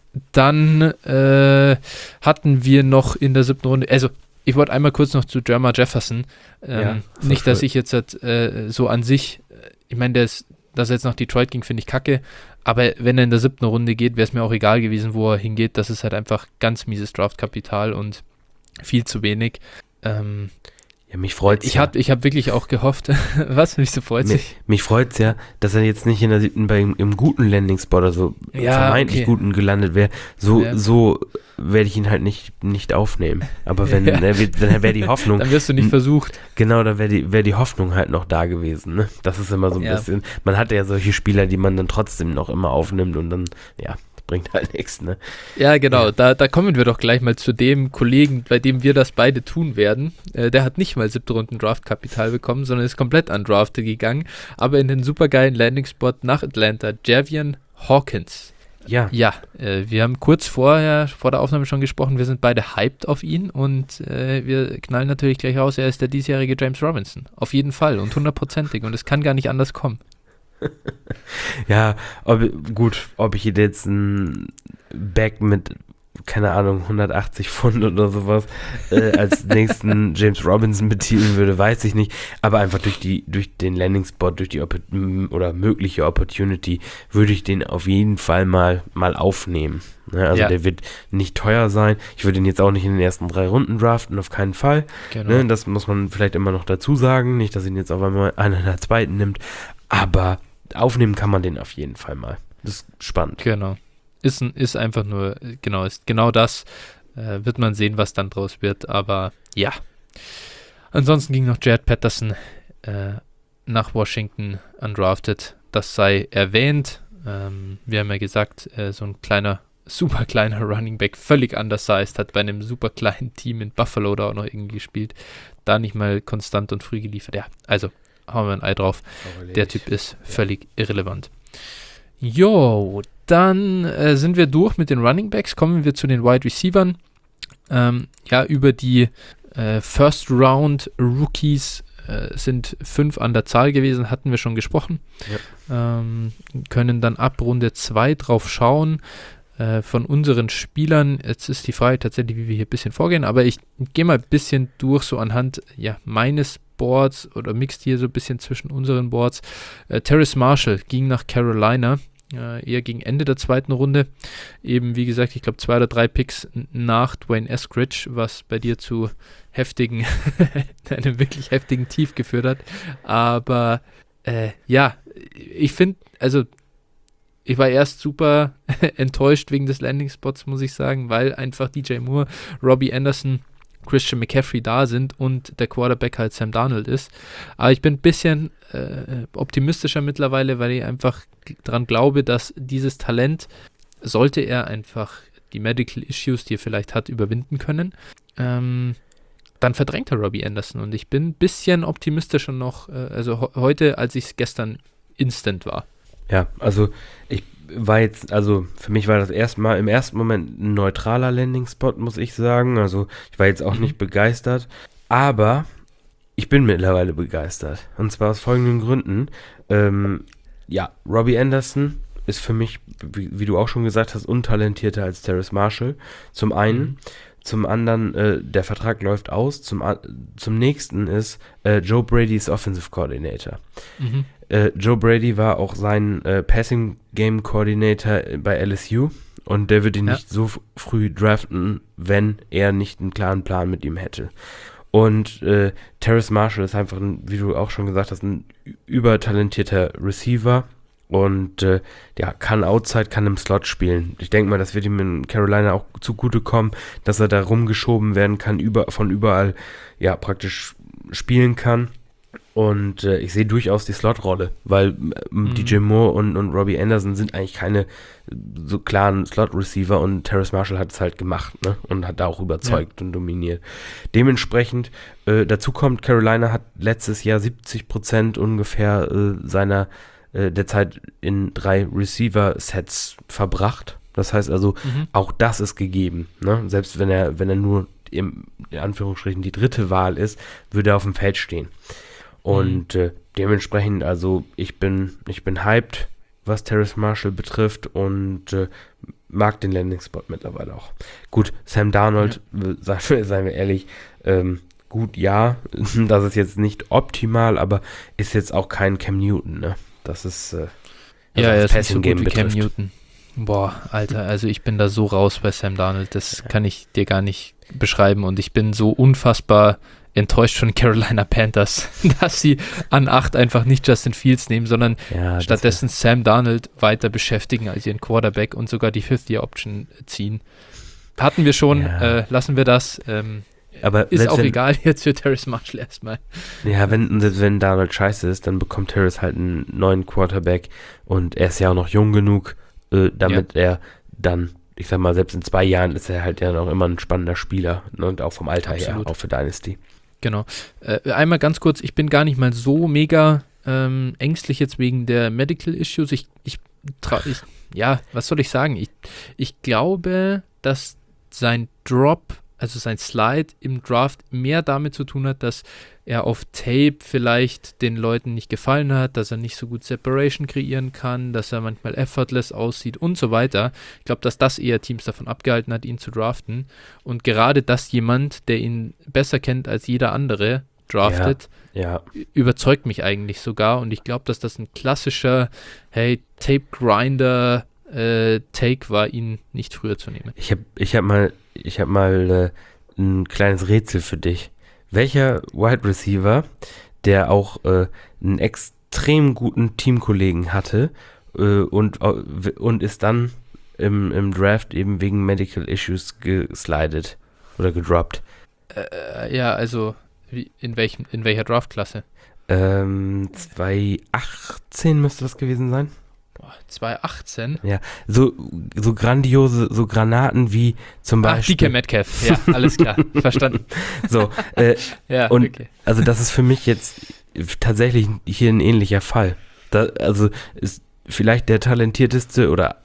dann äh, hatten wir noch in der siebten Runde, also ich wollte einmal kurz noch zu Jamar Jefferson. Ähm, Ja, so nicht, dass schön. ich jetzt äh, so an sich, äh, ich meine, der ist, dass er jetzt nach Detroit ging, finde ich kacke. Aber wenn er in der siebten Runde geht, wäre es mir auch egal gewesen, wo er hingeht. Das ist halt einfach ganz mieses Draftkapital und viel zu wenig. Ähm, Ja, mich freut's ich ja. hab, ich habe wirklich auch gehofft, was, mich so freut Mich, sich. mich freut's ja, dass er jetzt nicht in der siebten bei ihm im guten Landing-Spot oder so Ja, vermeintlich okay. guten gelandet wäre. So, Ja. so werde ich ihn halt nicht, nicht aufnehmen. Aber wenn, Ja. ne, dann wäre die Hoffnung, Dann wirst du nicht N- versucht. genau, dann wäre die, wär die Hoffnung halt noch da gewesen. Ne? Das ist immer so ein Ja. bisschen, man hat ja solche Spieler, die man dann trotzdem noch immer aufnimmt und dann, ja, das bringt halt nichts. Ne? Ja, genau. Ja. Da, da kommen wir doch gleich mal zu dem Kollegen, bei dem wir das beide tun werden. Äh, der hat nicht mal siebte Runden Draftkapital bekommen, sondern ist komplett undrafted gegangen, aber in den supergeilen Landing-Spot nach Atlanta. Javian Hawkins. Ja, Ja, äh, wir haben kurz vorher, vor der Aufnahme schon gesprochen, wir sind beide hyped auf ihn und äh, wir knallen natürlich gleich raus, er ist der diesjährige James Robinson. Auf jeden Fall und hundertprozentig und es kann gar nicht anders kommen. ja, ob, gut, ob ich jetzt ein Back mit, keine Ahnung, hundertachtzig Pfund oder sowas äh, als nächsten James Robinson betiteln würde, weiß ich nicht. Aber einfach durch die, durch den Landing-Spot, durch die Oppo- m- oder mögliche Opportunity, würde ich den auf jeden Fall mal, mal aufnehmen. Ne? Also Ja. der wird nicht teuer sein. Ich würde ihn jetzt auch nicht in den ersten drei Runden draften, auf keinen Fall. Genau. Ne? Das muss man vielleicht immer noch dazu sagen. Nicht, dass ihn jetzt auf einmal einer in der zweiten nimmt. Aber aufnehmen kann man den auf jeden Fall mal. Das ist spannend. Genau. Ist, ein- ist einfach nur, äh, genau, ist genau das. Äh, wird man sehen, was dann draus wird, aber ja. Ansonsten ging noch Jared Patterson äh, nach Washington undrafted. Das sei erwähnt. Ähm, wir haben ja gesagt, äh, so ein kleiner, super kleiner Running Back, völlig undersized, hat bei einem super kleinen Team in Buffalo da auch noch irgendwie gespielt. Da nicht mal konstant und früh geliefert. Ja, also hauen wir ein Ei drauf. Der Typ ist völlig ja. irrelevant. Jo, dann äh, sind wir durch mit den Running Backs. Kommen wir zu den Wide Receivern. Ähm, ja, über die äh, First Round Rookies äh, sind fünf an der Zahl gewesen, hatten wir schon gesprochen. Ja. Ähm, können dann ab Runde zwei drauf schauen. Äh, von unseren Spielern, jetzt ist die Frage tatsächlich, wie wir hier ein bisschen vorgehen, aber ich gehe mal ein bisschen durch, so anhand ja, meines Boards oder mixt hier so ein bisschen zwischen unseren Boards. Äh, Terrace Marshall ging nach Carolina. Äh, eher gegen Ende der zweiten Runde. Eben, wie gesagt, ich glaube zwei oder drei Picks nach Dwayne Eskridge, was bei dir zu heftigen, einem wirklich heftigen Tief geführt hat. Aber äh, ja, ich finde, also ich war erst super enttäuscht wegen des Landing-Spots, muss ich sagen, weil einfach D J Moore, Robbie Anderson, Christian McCaffrey da sind und der Quarterback halt Sam Darnold ist. Aber ich bin ein bisschen äh, optimistischer mittlerweile, weil ich einfach daran glaube, dass dieses Talent, sollte er einfach die Medical Issues, die er vielleicht hat, überwinden können, ähm, dann verdrängt er Robbie Anderson. Und ich bin ein bisschen optimistischer noch, äh, also ho- heute, als ich es gestern instant war. Ja, also ich war jetzt, also für mich war das erstmal im ersten Moment ein neutraler Landing-Spot, muss ich sagen. Also ich war jetzt auch mhm. nicht begeistert, aber ich bin mittlerweile begeistert. Und zwar aus folgenden Gründen. Ähm, ja, Robbie Anderson ist für mich, wie, wie du auch schon gesagt hast, untalentierter als Terrace Marshall. Zum einen. Mhm. Zum anderen, äh, der Vertrag läuft aus. Zum, zum nächsten ist äh, Joe Brady's Offensive Coordinator. Mhm. Äh, Joe Brady war auch sein äh, Passing Game Coordinator bei L S U und der wird ihn ja. nicht so f- früh draften, wenn er nicht einen klaren Plan mit ihm hätte. Und äh, Terrace Marshall ist einfach, ein, wie du auch schon gesagt hast, ein übertalentierter Receiver und äh, ja, kann Outside, kann im Slot spielen. Ich denke mal, das wird ihm in Carolina auch zugutekommen, dass er da rumgeschoben werden kann, über, von überall ja praktisch spielen kann. Und äh, ich sehe durchaus die Slot-Rolle, weil äh, mhm. D J Moore und, und Robbie Anderson sind eigentlich keine so klaren Slot-Receiver und Terrace Marshall hat es halt gemacht, ne? Und hat da auch überzeugt ja. und dominiert. Dementsprechend, äh, dazu kommt, Carolina hat letztes Jahr siebzig Prozent ungefähr äh, seiner äh, der Zeit in drei Receiver-Sets verbracht. Das heißt also, mhm. auch das ist gegeben, ne? Selbst wenn er, wenn er nur im, in Anführungsstrichen die dritte Wahl ist, würde er auf dem Feld stehen. Und äh, dementsprechend, also ich bin, ich bin hyped, was Terrace Marshall betrifft und äh, mag den Landing-Spot mittlerweile auch. Gut, Sam Darnold, ja. sagen, seien wir ehrlich, ähm, gut, ja, das ist jetzt nicht optimal, aber ist jetzt auch kein Cam Newton, ne? Das ist, äh, also ja, er ist nicht so gut wie Cam Newton. Boah, Alter, also ich bin da so raus bei Sam Darnold, das ja. kann ich dir gar nicht beschreiben und ich bin so unfassbar enttäuscht von Carolina Panthers, dass sie an acht einfach nicht Justin Fields nehmen, sondern ja, stattdessen Sam Darnold weiter beschäftigen als ihren Quarterback und sogar die Fifth-Year-Option ziehen. Hatten wir schon, ja. äh, lassen wir das. Ähm, Aber ist auch wenn, egal jetzt für Terrace Marshall erstmal. Ja, wenn, wenn Darnold scheiße ist, dann bekommt Terrace halt einen neuen Quarterback und er ist ja auch noch jung genug, äh, damit ja. er dann, ich sag mal, selbst in zwei Jahren ist er halt ja noch immer ein spannender Spieler, ne, und auch vom Alter Absolut. her, auch für Dynasty. Genau. Äh, einmal ganz kurz, ich bin gar nicht mal so mega ähm, ängstlich jetzt wegen der Medical Issues. Ich, ich, tra- ich ja, was soll ich sagen? Ich, ich glaube, dass sein Drop, also sein Slide im Draft mehr damit zu tun hat, dass er auf Tape vielleicht den Leuten nicht gefallen hat, dass er nicht so gut Separation kreieren kann, dass er manchmal effortless aussieht und so weiter. Ich glaube, dass das eher Teams davon abgehalten hat, ihn zu draften. Und gerade dass jemand, der ihn besser kennt als jeder andere, draftet, ja, ja. überzeugt mich eigentlich sogar. Und ich glaube, dass das ein klassischer, hey, Tape-Grinder äh, Take war, ihn nicht früher zu nehmen. Ich habe ich hab mal, ich hab mal äh, ein kleines Rätsel für dich. Welcher Wide Receiver, der auch äh, einen extrem guten Teamkollegen hatte äh, und, und ist dann im, im Draft eben wegen Medical Issues geslidet oder gedroppt? Äh, ja, also Wie, in, welchem, in welcher Draftklasse? Ähm, zwanzig achtzehn müsste das gewesen sein. Boah, zwanzig achtzehn? Ja, so, so grandiose, so Granaten wie zum Beispiel... Ach, D K Metcalf, ja, alles klar, verstanden. So, äh, ja, und okay. also das ist für mich jetzt tatsächlich hier ein ähnlicher Fall. Da, also ist vielleicht der talentierteste oder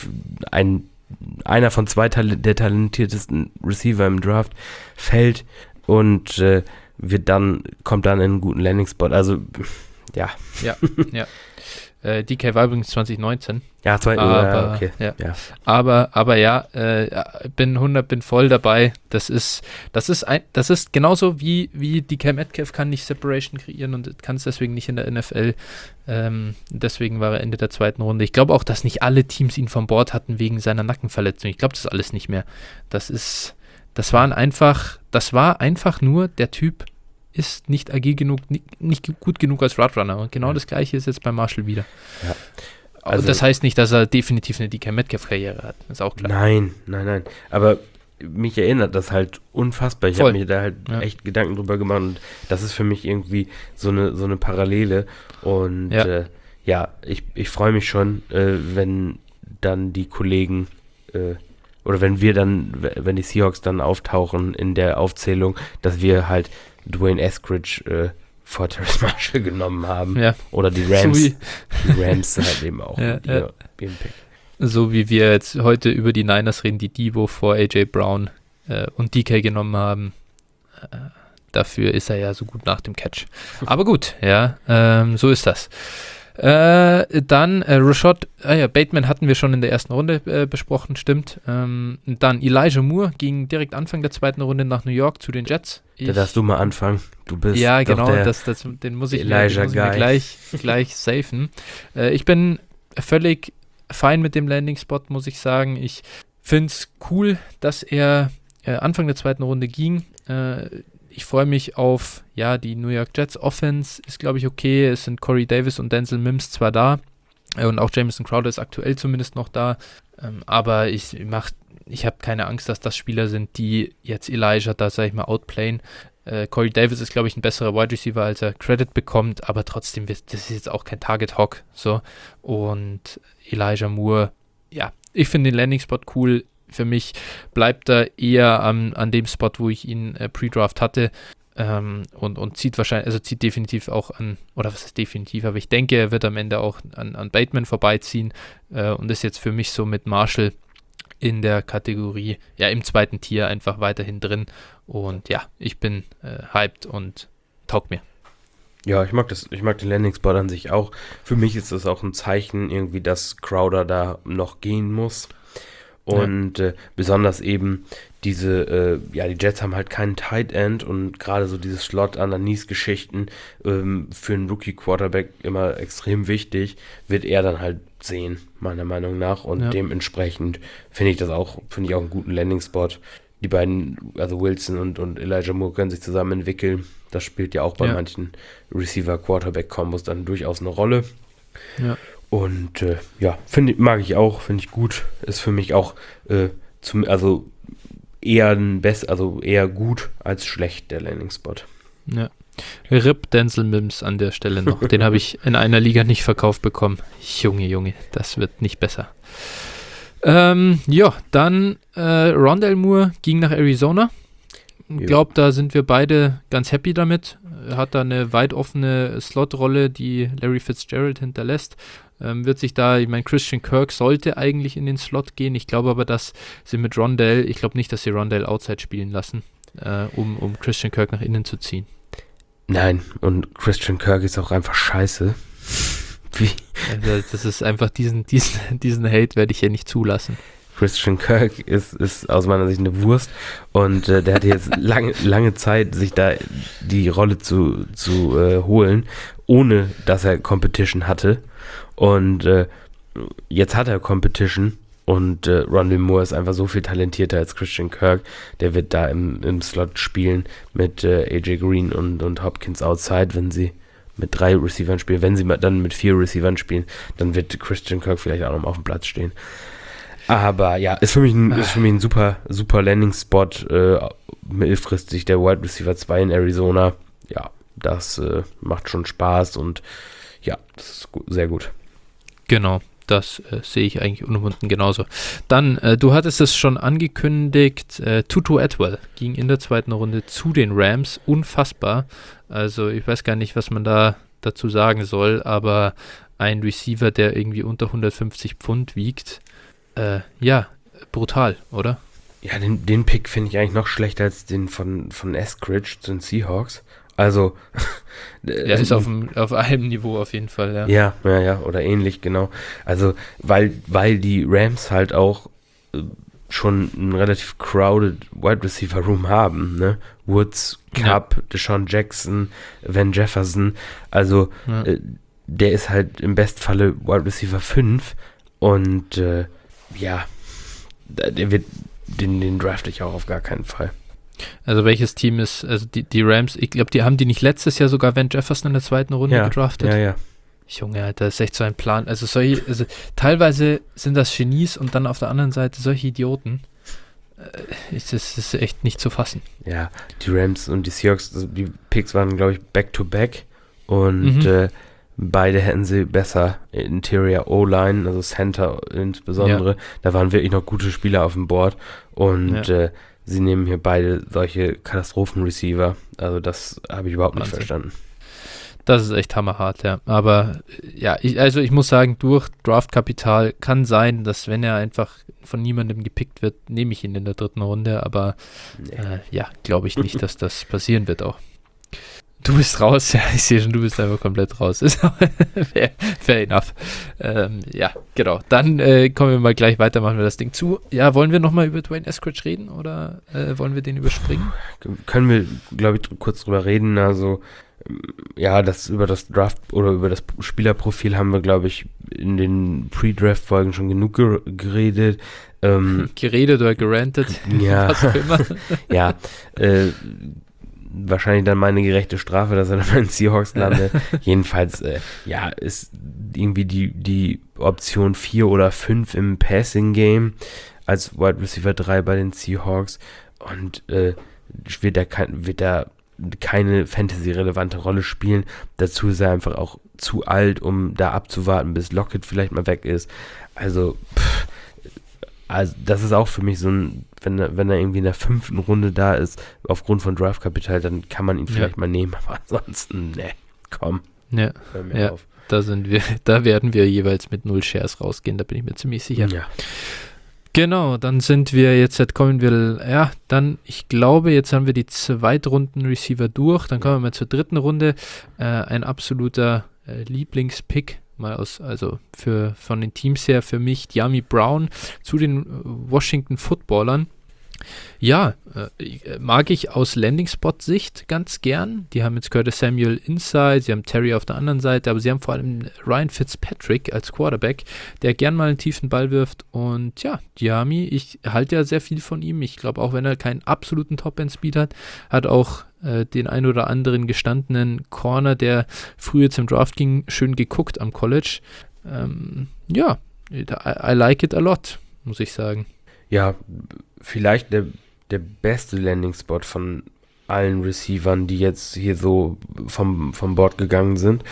ein einer von zwei Tal- der talentiertesten Receiver im Draft fällt und äh, wird dann, kommt dann in einen guten Landing-Spot. Also, ja. Ja, ja. Äh, D K war übrigens zwanzig neunzehn. Ja, zwei, aber, ja, okay. Ja. Ja. Aber, aber ja, äh, bin hundert, bin voll dabei. Das ist, das ist ein, das ist genauso wie, wie D K Metcalf kann nicht Separation kreieren und kann es deswegen nicht in der N F L. Ähm, deswegen war er Ende der zweiten Runde. Ich glaube auch, dass nicht alle Teams ihn vom Bord hatten wegen seiner Nackenverletzung. Ich glaube das alles nicht mehr. Das ist, das waren einfach, das war einfach nur, der Typ ist nicht agil genug, nicht, nicht gut genug als Roadrunner. Und genau ja. das Gleiche ist jetzt bei Marshall wieder. Ja. Also das heißt nicht, dass er definitiv eine D K Metcalf-Karriere hat. Ist auch klar. Nein, nein, nein. Aber mich erinnert das halt unfassbar. Ich habe mir da halt ja. echt Gedanken drüber gemacht und das ist für mich irgendwie so eine, so eine Parallele. Und ja, äh, ja ich, ich freue mich schon, äh, wenn dann die Kollegen äh, oder wenn wir dann, wenn die Seahawks dann auftauchen in der Aufzählung, dass wir halt Dwayne Eskridge äh, vor Terrace Marshall genommen haben. Ja. Oder die Rams. So die Rams halt eben auch. Ja, ja. Ja. Pick. So wie wir jetzt heute über die Niners reden, die Debo vor A J Brown äh, und D K genommen haben. Äh, dafür ist er ja so gut nach dem Catch. Aber gut, ja, ähm, so ist das. Äh, dann äh, Rashad, äh, ja, Bateman hatten wir schon in der ersten Runde äh, besprochen, stimmt. Ähm, dann Elijah Moore ging direkt Anfang der zweiten Runde nach New York zu den Jets. Ich, da darfst du mal anfangen. Du bist ja, genau, der das, das, den muss ich, mir, mir, muss ich mir gleich, gleich safen. Äh, ich bin völlig fein mit dem Landing-Spot, muss ich sagen. Ich finde es cool, dass er äh, Anfang der zweiten Runde ging. Äh, Ich freue mich auf, ja, die New York Jets Offense ist, glaube ich, okay. Es sind Corey Davis und Denzel Mims zwar da äh, und auch Jamison Crowder ist aktuell zumindest noch da, ähm, aber ich mach, ich habe keine Angst, dass das Spieler sind, die jetzt Elijah da, sag ich mal, outplayen. Äh, Corey Davis ist, glaube ich, ein besserer Wide Receiver, als er Credit bekommt, aber trotzdem, das ist jetzt auch kein Target-Hawk, so. Und Elijah Moore, ja, ich finde den Landing-Spot cool. Für mich bleibt er eher an, an dem Spot, wo ich ihn äh, Pre-Draft hatte ähm, und, und zieht wahrscheinlich, also zieht definitiv auch an, oder was ist definitiv, aber ich denke, er wird am Ende auch an, an Bateman vorbeiziehen äh, und ist jetzt für mich so mit Marshall in der Kategorie, ja, im zweiten Tier einfach weiterhin drin und ja, ich bin äh, hyped und taugt mir. Ja, ich mag das, ich mag den Landing-Spot an sich auch. Für mich ist das auch ein Zeichen irgendwie, dass Crowder da noch gehen muss. Und ja. äh, besonders eben diese, äh, ja, die Jets haben halt keinen Tight End und gerade so diese Slot-Underneath-Geschichten ähm, für einen Rookie-Quarterback immer extrem wichtig, wird er dann halt sehen, meiner Meinung nach. Und ja. dementsprechend finde ich das auch, finde ich auch einen guten Landing-Spot. Die beiden, also Wilson und, und Elijah Moore können sich zusammen entwickeln. Das spielt ja auch bei ja. manchen Receiver-Quarterback-Kombos dann durchaus eine Rolle. Ja. Und äh, ja, finde mag ich auch, finde ich gut. Ist für mich auch äh, zum, also eher ein Best, also eher gut als schlecht, der Landing-Spot. Ja. R I P Denzel Mims an der Stelle noch. Den habe ich in einer Liga nicht verkauft bekommen. Junge, Junge, das wird nicht besser. Ähm, ja, dann äh, Rondale Moore ging nach Arizona. Ich glaube, da sind wir beide ganz happy damit. Er hat da eine weit offene Slot-Rolle, die Larry Fitzgerald hinterlässt. Ähm, wird sich da, ich meine, Christian Kirk sollte eigentlich in den Slot gehen. Ich glaube aber, dass sie mit Rondale, ich glaube nicht, dass sie Rondale outside spielen lassen, äh, um, um Christian Kirk nach innen zu ziehen. Nein, und Christian Kirk ist auch einfach scheiße. Wie? Also das ist einfach, diesen, diesen, diesen Hate werde ich hier nicht zulassen. Christian Kirk ist, ist aus meiner Sicht eine Wurst und äh, der hatte jetzt lange, lange Zeit, sich da die Rolle zu, zu äh, holen, ohne dass er Competition hatte. Und äh, jetzt hat er Competition und äh, Rondale Moore ist einfach so viel talentierter als Christian Kirk. Der wird da im, im Slot spielen mit äh, A J Green und, und Hopkins outside, wenn sie mit drei Receivern spielen. Wenn sie dann mit vier Receivern spielen, dann wird Christian Kirk vielleicht auch noch auf dem Platz stehen. Aber ja, ist für mich ein, ist für mich ein super, super Landing-Spot, äh, mittelfristig der Wide Receiver zwei in Arizona. Ja, das äh, macht schon Spaß und ja, das ist gu- sehr gut. Genau, das äh, sehe ich eigentlich unumwunden genauso. Dann, äh, du hattest es schon angekündigt, äh, Tutu Atwell ging in der zweiten Runde zu den Rams, unfassbar. Also ich weiß gar nicht, was man da dazu sagen soll, aber ein Receiver, der irgendwie unter hundertfünfzig Pfund wiegt, äh, ja, brutal, oder? Ja, den, den Pick finde ich eigentlich noch schlechter als den von, von Eskridge zu den Seahawks. Also, Er ist auf, dem, auf einem Niveau auf jeden Fall, ja. ja, ja, ja, oder ähnlich, genau. Also, weil, weil die Rams halt auch äh, schon einen relativ crowded Wide Receiver Room haben, ne? Woods, Cup, ja. Deshaun Jackson, Van Jefferson, also ja. äh, der ist halt im Bestfalle Wide Receiver fünf und äh, ja, der wird, den, den draft ich auch auf gar keinen Fall. Also welches Team ist, also die, die Rams, ich glaube, die haben die nicht letztes Jahr sogar Van Jefferson in der zweiten Runde ja, gedraftet? Ja, ja. Junge, Alter, das ist echt so ein Plan. Also solche, also teilweise sind das Genies und dann auf der anderen Seite solche Idioten. Äh, ist, das ist echt nicht zu fassen. Ja, die Rams und die Seahawks, also die Picks waren, glaube ich, back-to-back und mhm. äh, beide hätten sie besser Interior O-Line, also Center insbesondere. Ja. Da waren wirklich noch gute Spieler auf dem Board und ja. äh, sie nehmen hier beide solche Katastrophen-Receiver. Also das habe ich überhaupt Wahnsinn. Nicht verstanden. Das ist echt hammerhart, ja. Aber ja, ich, also ich muss sagen, durch Draftkapital kann sein, dass wenn er einfach von niemandem gepickt wird, nehme ich ihn in der dritten Runde. Aber nee. äh, ja, glaube ich nicht, dass das passieren wird auch. Du bist raus, ja, ich sehe schon, du bist einfach komplett raus. Ist fair, fair enough. Ähm, ja, genau. Dann äh, kommen wir mal gleich weiter, machen wir das Ding zu. Ja, wollen wir nochmal über Dwayne Eskridge reden oder äh, wollen wir den überspringen? Können wir, glaube ich, kurz drüber reden. Also, ja, das über das Draft oder über das Spielerprofil haben wir, glaube ich, in den Pre-Draft-Folgen schon genug ger- geredet. Ähm, geredet oder gerantet? Ja. Was auch immer. Ja, äh, wahrscheinlich dann meine gerechte Strafe, dass er dann bei den Seahawks landet. Jedenfalls, äh, ja, ist irgendwie die, die Option vier oder fünf im Passing-Game als Wide Receiver drei bei den Seahawks und äh, wird da kein, wird da keine Fantasy-relevante Rolle spielen. Dazu ist er einfach auch zu alt, um da abzuwarten, bis Lockett vielleicht mal weg ist. Also, pff, also das ist auch für mich so ein, wenn er, wenn er irgendwie in der fünften Runde da ist, aufgrund von Draftkapital, dann kann man ihn vielleicht ja. mal nehmen, aber ansonsten, ne, komm. Ja, hör mir ja auf. Da sind wir, da werden wir jeweils mit null Shares rausgehen, da bin ich mir ziemlich sicher. Ja. Genau, dann sind wir jetzt, jetzt kommen wir, ja, dann, ich glaube, jetzt haben wir die Zweitrunden-Receiver durch, dann kommen wir mal zur dritten Runde, äh, ein absoluter äh, Lieblingspick, mal aus, also für, von den Teams her für mich, Dyami Brown zu den Washington Footballern. Ja, äh, mag ich aus Landing-Spot-Sicht ganz gern. Die haben jetzt Curtis Samuel inside, sie haben Terry auf der anderen Seite, aber sie haben vor allem Ryan Fitzpatrick als Quarterback, der gern mal einen tiefen Ball wirft. Und ja, Dyami, ich halte ja sehr viel von ihm. Ich glaube, auch wenn er keinen absoluten Top-End-Speed hat, hat auch äh, den ein oder anderen gestandenen Corner, der früher zum Draft ging, schön geguckt am College. Ähm, ja, I, I like it a lot, muss ich sagen. Ja, vielleicht der, der beste Landing-Spot von allen Receivern, die jetzt hier so vom, vom Board gegangen sind.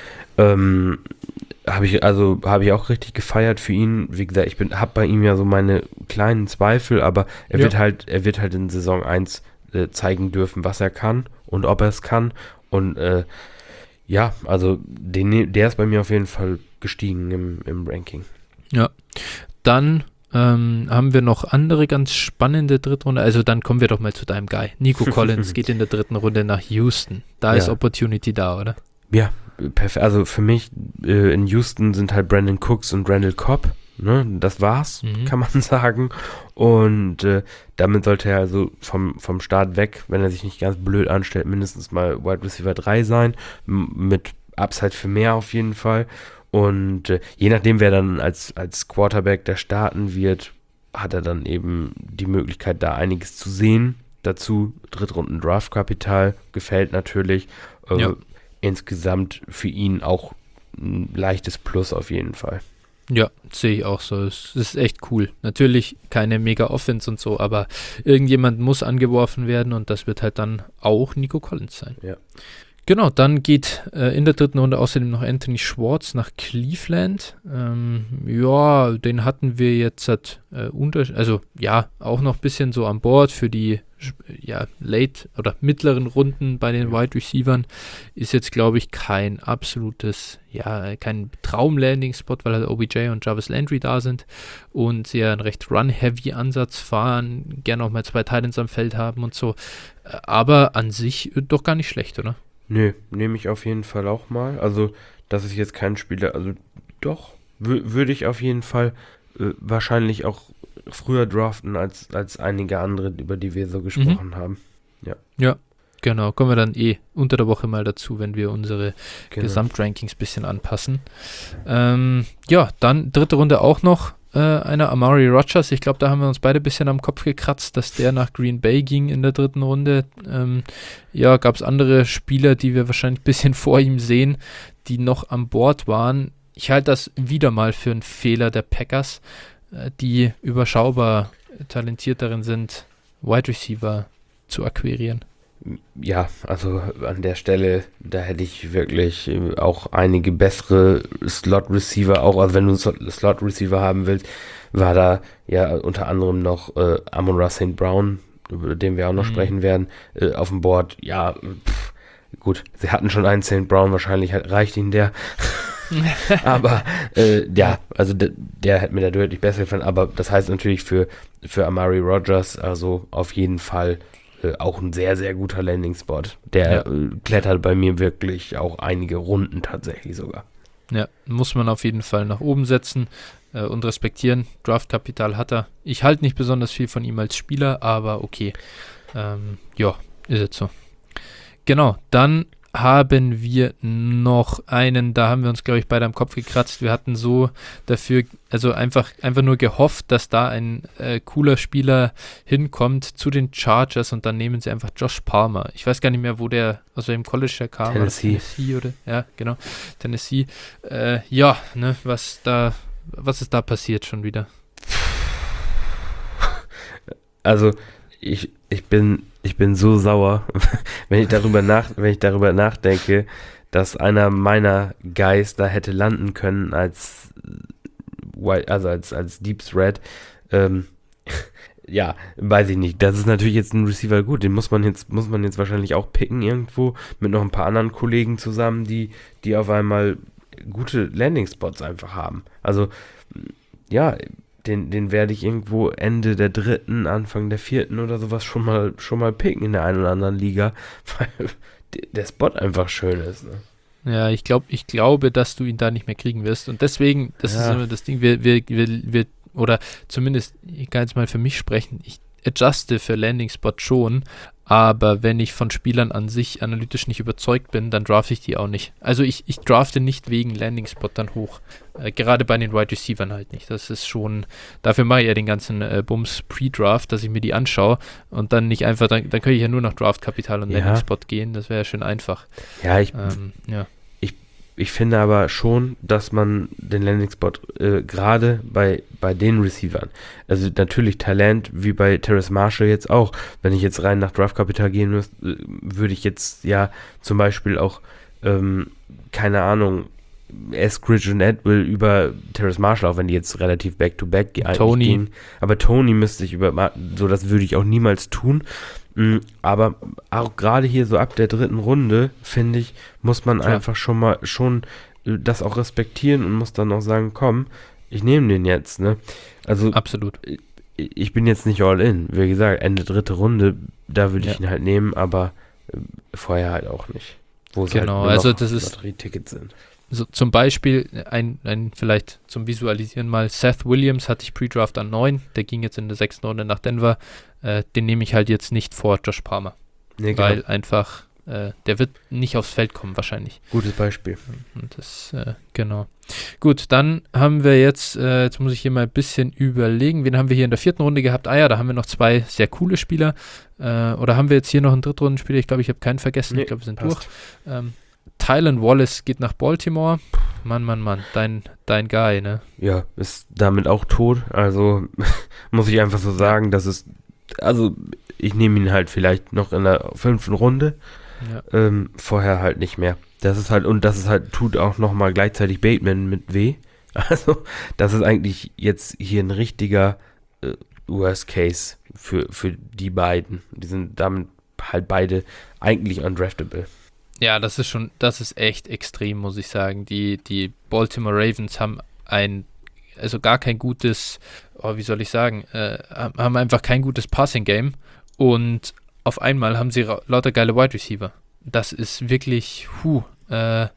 Ähm, habe ich, also habe ich auch richtig gefeiert für ihn. Wie gesagt, ich bin, habe bei ihm ja so meine kleinen Zweifel, aber er ja. wird halt, er wird halt in Saison eins äh, zeigen dürfen, was er kann und ob er es kann. Und äh, ja, also den, der ist bei mir auf jeden Fall gestiegen im, im Ranking. Ja, dann Ähm, haben wir noch andere ganz spannende Drittrunde? Also dann kommen wir doch mal zu deinem Guy. Nico Collins geht in der dritten Runde nach Houston. Da ja. ist Opportunity da, oder? Ja, perfekt. Also für mich äh, in Houston sind halt Brandon Cooks und Randall Cobb. Ne? Das war's, mhm. kann man sagen. Und äh, damit sollte er also vom, vom Start weg, wenn er sich nicht ganz blöd anstellt, mindestens mal Wide Receiver drei sein. M- mit Upside für mehr auf jeden Fall. Und äh, je nachdem, wer dann als, als Quarterback da starten wird, hat er dann eben die Möglichkeit, da einiges zu sehen. Dazu Drittrunden Draftkapital, gefällt natürlich. Äh, ja. Insgesamt für ihn auch ein leichtes Plus auf jeden Fall. Ja, sehe ich auch so. Es ist echt cool. Natürlich keine Mega-Offense und so, aber irgendjemand muss angeworfen werden und das wird halt dann auch Nico Collins sein. Ja. Genau, dann geht äh, in der dritten Runde außerdem noch Anthony Schwartz nach Cleveland. Ähm, ja, den hatten wir jetzt halt, äh, unter, also ja, auch noch ein bisschen so an Bord für die ja, late oder mittleren Runden bei den Wide Receivern. Ist jetzt, glaube ich, kein absolutes, ja, kein Traum-Landing-Spot, weil halt O B J und Jarvis Landry da sind und sie ja einen recht Run-Heavy-Ansatz fahren, gerne auch mal zwei Titans am Feld haben und so. Aber an sich doch gar nicht schlecht, oder? Nö, nehme ich auf jeden Fall auch mal. Also, das ist jetzt kein Spieler, also doch, wür- würde ich auf jeden Fall äh, wahrscheinlich auch früher draften als, als einige andere, über die wir so gesprochen mhm. haben. Ja. Ja, genau. Kommen wir dann eh unter der Woche mal dazu, wenn wir unsere genau. Gesamtrankings ein bisschen anpassen. Ähm, ja, dann dritte Runde auch noch äh, einer Amari Rodgers. Ich glaube, da haben wir uns beide ein bisschen am Kopf gekratzt, dass der nach Green Bay ging in der dritten Runde. Ähm, ja, gab es andere Spieler, die wir wahrscheinlich ein bisschen vor ihm sehen, die noch an Bord waren. Ich halte das wieder mal für einen Fehler der Packers, die überschaubar talentiert darin sind, Wide Receiver zu akquirieren. Ja, also an der Stelle, da hätte ich wirklich auch einige bessere Slot-Receiver, auch also wenn du einen Slot-Receiver haben willst, war da ja unter anderem noch äh, Amon-Ra Saint Brown, über den wir auch noch mhm. sprechen werden, äh, auf dem Board. Ja, pff, gut, sie hatten schon einen Saint Brown, wahrscheinlich halt, reicht ihnen der. aber äh, ja, also d- der hätte mir da deutlich besser gefallen, aber das heißt natürlich für, für Amari Rodgers, also auf jeden Fall äh, auch ein sehr, sehr guter Landing-Spot. Der ja. äh, klettert bei mir wirklich auch einige Runden tatsächlich sogar. Ja, muss man auf jeden Fall nach oben setzen äh, und respektieren. Draftkapital hat er. Ich halte nicht besonders viel von ihm als Spieler, aber okay. Ähm, ja, ist jetzt so. Genau, dann haben wir noch einen, da haben wir uns, glaube ich, beide am Kopf gekratzt. Wir hatten so dafür, also einfach, einfach nur gehofft, dass da ein äh, cooler Spieler hinkommt zu den Chargers und dann nehmen sie einfach Josh Palmer. Ich weiß gar nicht mehr, wo der, aus welchem College der kam. Tennessee. Tennessee oder, ja, genau, Tennessee. Äh, ja, ne, was da, was ist da passiert schon wieder? Also, ich, ich bin Ich bin so sauer, wenn ich darüber nach, wenn ich darüber nachdenke, dass einer meiner Guys da hätte landen können als, also als, als Deep Threat. Ähm, ja, weiß ich nicht. Das ist natürlich jetzt ein Receiver gut. Den muss man jetzt, muss man jetzt wahrscheinlich auch picken irgendwo mit noch ein paar anderen Kollegen zusammen, die, die auf einmal gute Landing-Spots einfach haben. Also, ja, Den, den werde ich irgendwo Ende der dritten, Anfang der vierten oder sowas schon mal schon mal picken in der einen oder anderen Liga, weil der Spot einfach schön ist. Ne? Ja, ich glaube, ich glaube, dass du ihn da nicht mehr kriegen wirst. Und deswegen, das ja. ist immer das Ding, wir, wir, wir, wir, oder zumindest, ich kann jetzt mal für mich sprechen, ich adjuste für Landing Spot schon, aber wenn ich von Spielern an sich analytisch nicht überzeugt bin, dann drafte ich die auch nicht. Also ich, ich drafte nicht wegen Landing Spot dann hoch. Äh, gerade bei den Wide Receivern halt nicht. Das ist schon, dafür mache ich ja den ganzen äh, Bums Pre-Draft, dass ich mir die anschaue und dann nicht einfach, dann, dann könnte ich ja nur nach Draftkapital und ja. Landing Spot gehen. Das wäre ja schön einfach. Ja, ich, ähm, ja. Ich finde aber schon, dass man den Landing-Spot äh, gerade bei, bei den Receivern, also natürlich Talent, wie bei Terrace Marshall jetzt auch, wenn ich jetzt rein nach Draftkapital gehen müsste, äh, würde ich jetzt ja zum Beispiel auch, ähm, keine Ahnung, Eskridge und Atwell über Terrace Marshall, auch wenn die jetzt relativ back-to-back ge- Tony. gehen. Aber Tony müsste ich über, so das würde ich auch niemals tun. Aber auch gerade hier so ab der dritten Runde, finde ich, muss man Klar. einfach schon mal schon das auch respektieren und muss dann auch sagen, komm, ich nehme den jetzt, ne? Also absolut. Ich bin jetzt nicht all in. Wie gesagt, Ende dritte Runde, da würde ich ja. ihn halt nehmen, aber vorher halt auch nicht. Wo es genau, halt also das ist Lotterie-Tickets sind. So zum Beispiel, ein, ein vielleicht zum Visualisieren mal, Seth Williams hatte ich Pre-Draft an neun, der ging jetzt in der sechsten Runde nach Denver, äh, den nehme ich halt jetzt nicht vor Josh Palmer, nee, weil genau. einfach, äh, der wird nicht aufs Feld kommen wahrscheinlich. Gutes Beispiel. Und das, äh, genau. Gut, dann haben wir jetzt, äh, jetzt muss ich hier mal ein bisschen überlegen, wen haben wir hier in der vierten Runde gehabt? Ah ja, da haben wir noch zwei sehr coole Spieler, äh, oder haben wir jetzt hier noch einen Drittrundenspieler? Ich glaube, ich habe keinen vergessen, nee, ich glaube, wir sind passt. durch. Ähm, Tylan Wallace geht nach Baltimore. Mann, Mann, Mann, dein, dein Guy, ne? Ja, ist damit auch tot. Also muss ich einfach so sagen, dass es, also ich nehme ihn halt vielleicht noch in der fünften Runde. Ja. Ähm, vorher halt nicht mehr. Das ist halt, und das ist halt, tut auch nochmal gleichzeitig Bateman mit weh. Also, das ist eigentlich jetzt hier ein richtiger äh, Worst Case für, für die beiden. Die sind damit halt beide eigentlich undraftable. Ja, das ist schon, das ist echt extrem, muss ich sagen. Die, die Baltimore Ravens haben ein, also gar kein gutes, oh, wie soll ich sagen, äh, haben einfach kein gutes Passing-Game und auf einmal haben sie ra- lauter geile Wide Receiver. Das ist wirklich, huh, äh,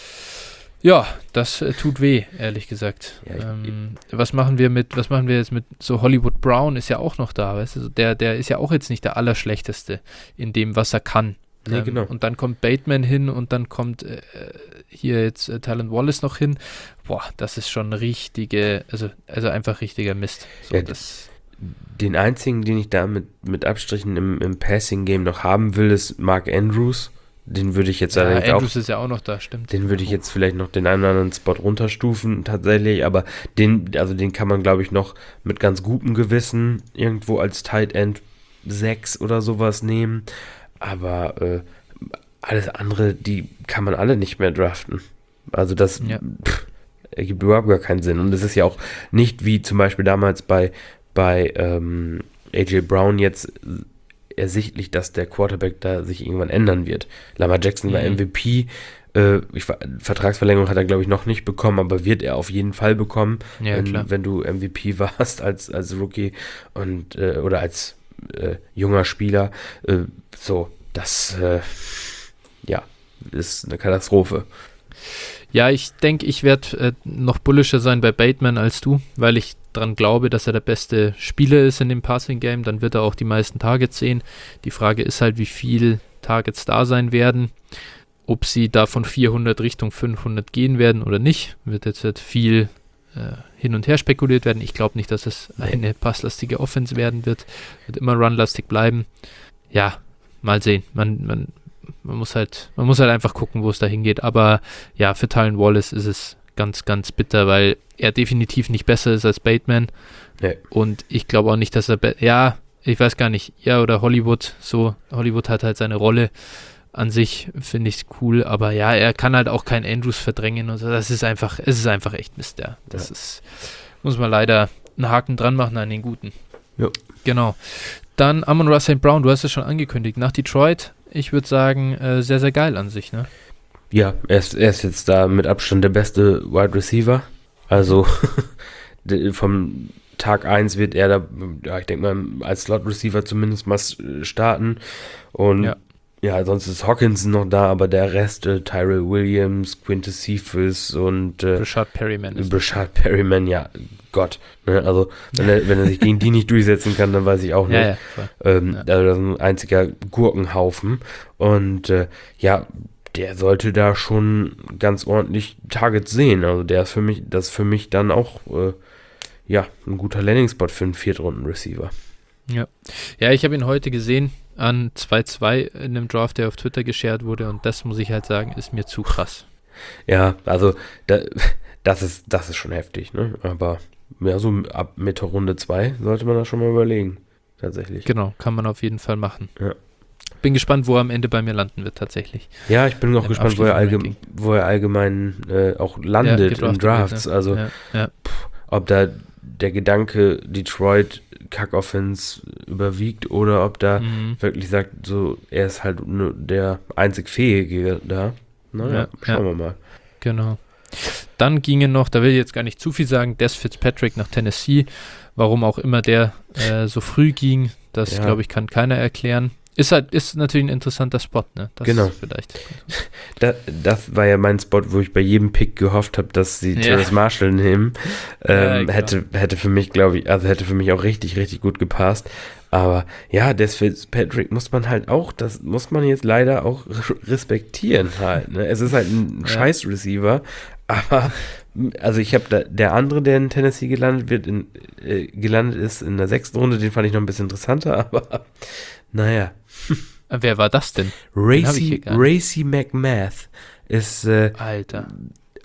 ja, das äh, tut weh, ehrlich gesagt. Ja, ich- ähm, was machen wir mit, was machen wir jetzt mit so Hollywood Brown ist ja auch noch da, weißt du, also der, der ist ja auch jetzt nicht der Allerschlechteste in dem, was er kann. Nee, genau. Und dann kommt Bateman hin und dann kommt äh, hier jetzt äh, Tylan Wallace noch hin. Boah, das ist schon richtige, also, also einfach richtiger Mist. So, Ja, das, Den einzigen, den ich da mit, mit Abstrichen im, im Passing-Game noch haben will, ist Mark Andrews. Den würde ich jetzt ja, allerdings Andrews auch, ist ja auch noch da, stimmt. den würde ich jetzt vielleicht noch den einen oder anderen Spot runterstufen, tatsächlich, aber den, also den kann man, glaube ich, noch mit ganz gutem Gewissen irgendwo als Tight End sechs oder sowas nehmen. Aber äh, alles andere, die kann man alle nicht mehr draften. Also das Ja. pff, ergibt überhaupt gar keinen Sinn. Und es ist ja auch nicht wie zum Beispiel damals bei, bei ähm, A J Brown jetzt ersichtlich, dass der Quarterback da sich irgendwann ändern wird. Lamar Jackson war Mhm. M V P. Äh, ich, Vertragsverlängerung hat er, glaube ich, noch nicht bekommen, aber wird er auf jeden Fall bekommen, Ja, klar. wenn, wenn du M V P warst als, als Rookie und äh, oder als äh, junger Spieler. Äh, so, das äh, ja, ist eine Katastrophe. Ja, ich denke, ich werde äh, noch bullischer sein bei Bateman als du, weil ich daran glaube, dass er der beste Spieler ist in dem Passing-Game. Dann wird er auch die meisten Targets sehen. Die Frage ist halt, wie viel Targets da sein werden. Ob sie da von vierhundert Richtung fünfhundert gehen werden oder nicht, wird jetzt halt viel äh, hin und her spekuliert werden. Ich glaube nicht, dass es eine passlastige Offense werden wird. Wird immer runlastig bleiben. Ja, mal sehen. Man, man, man muss halt, man muss halt einfach gucken, wo es da hingeht. Aber ja, für Tylan Wallace ist es ganz, ganz bitter, weil er definitiv nicht besser ist als Bateman. Nee. Und ich glaube auch nicht, dass er, be- ja, ich weiß gar nicht, ja, oder Hollywood, so, Hollywood hat halt seine Rolle. An sich finde ich es cool, aber ja, er kann halt auch keinen Andrews verdrängen und so. Das ist einfach, es ist einfach echt Mist, ja. Das Ja. ist, muss man leider einen Haken dran machen an den Guten. Jo. Genau. Dann Amon-Ra Saint Brown, du hast es schon angekündigt, nach Detroit, ich würde sagen, äh, sehr, sehr geil an sich, ne? Ja, er ist, er ist jetzt da mit Abstand der beste Wide Receiver. Also de- vom Tag eins wird er da, ja, ich denke mal, als Slot Receiver zumindest mal starten. Und Ja. ja, sonst ist Hawkinson noch da, aber der Rest, äh, Tyrell Williams, Quintus Cephas und äh, Rashad Perryman ist Brashard Perryman, ja, Gott. Ne? Also, wenn er, wenn er sich gegen die nicht durchsetzen kann, dann weiß ich auch nicht. ja, ja, voll. Ähm, Ja. Also das ist ein einziger Gurkenhaufen. Und äh, ja, der sollte da schon ganz ordentlich Targets sehen. Also der ist für mich, das ist für mich dann auch äh, ja, ein guter Landing-Spot für einen Viertrunden-Receiver. Ja, ja, ich habe ihn heute gesehen an zwei zwei in einem Draft, der auf Twitter geshared wurde und das muss ich halt sagen, ist mir zu krass. Ja, also da, das ist, das ist schon heftig, ne? Aber ja, so ab Mitte Runde zwei sollte man das schon mal überlegen. Tatsächlich. Genau, kann man auf jeden Fall machen. Ja. Bin gespannt, wo er am Ende bei mir landen wird, tatsächlich. Ja, ich bin auch Im gespannt, wo er, allgem Abschließenden wo er allgemein äh, auch landet in gedraftet Drafts. wird, ne? Also Ja, ja. ob da der Gedanke Detroit Kack-Offense überwiegt oder ob da Mhm. wirklich sagt, so er ist halt nur der einzig Fähige da. Naja, Ja, schauen ja. wir mal. Genau. Dann gingen noch, da will ich jetzt gar nicht zu viel sagen, Des Fitzpatrick nach Tennessee. Warum auch immer der äh, so früh ging, das Ja. glaube ich, kann keiner erklären. Ist halt, ist natürlich ein interessanter Spot, ne? Das Genau. ist vielleicht. Da, das war ja mein Spot, wo ich bei jedem Pick gehofft habe, dass sie Ja. Terrace Marshall nehmen. Ja, Ähm, genau. hätte, hätte für mich, glaube ich, also hätte für mich auch richtig, richtig gut gepasst. Aber ja, Des Fitzpatrick muss man halt auch, das muss man jetzt leider auch respektieren halt. Ne? Es ist halt ein Ja. Scheiß-Receiver, aber also ich habe da, der andere, der in Tennessee gelandet wird, in, äh, gelandet ist in der sechsten Runde, den fand ich noch ein bisschen interessanter, aber naja. Äh, Wer war das denn? Den hab ich hier Racy, gar nicht. Racy McMath ist äh, Alter.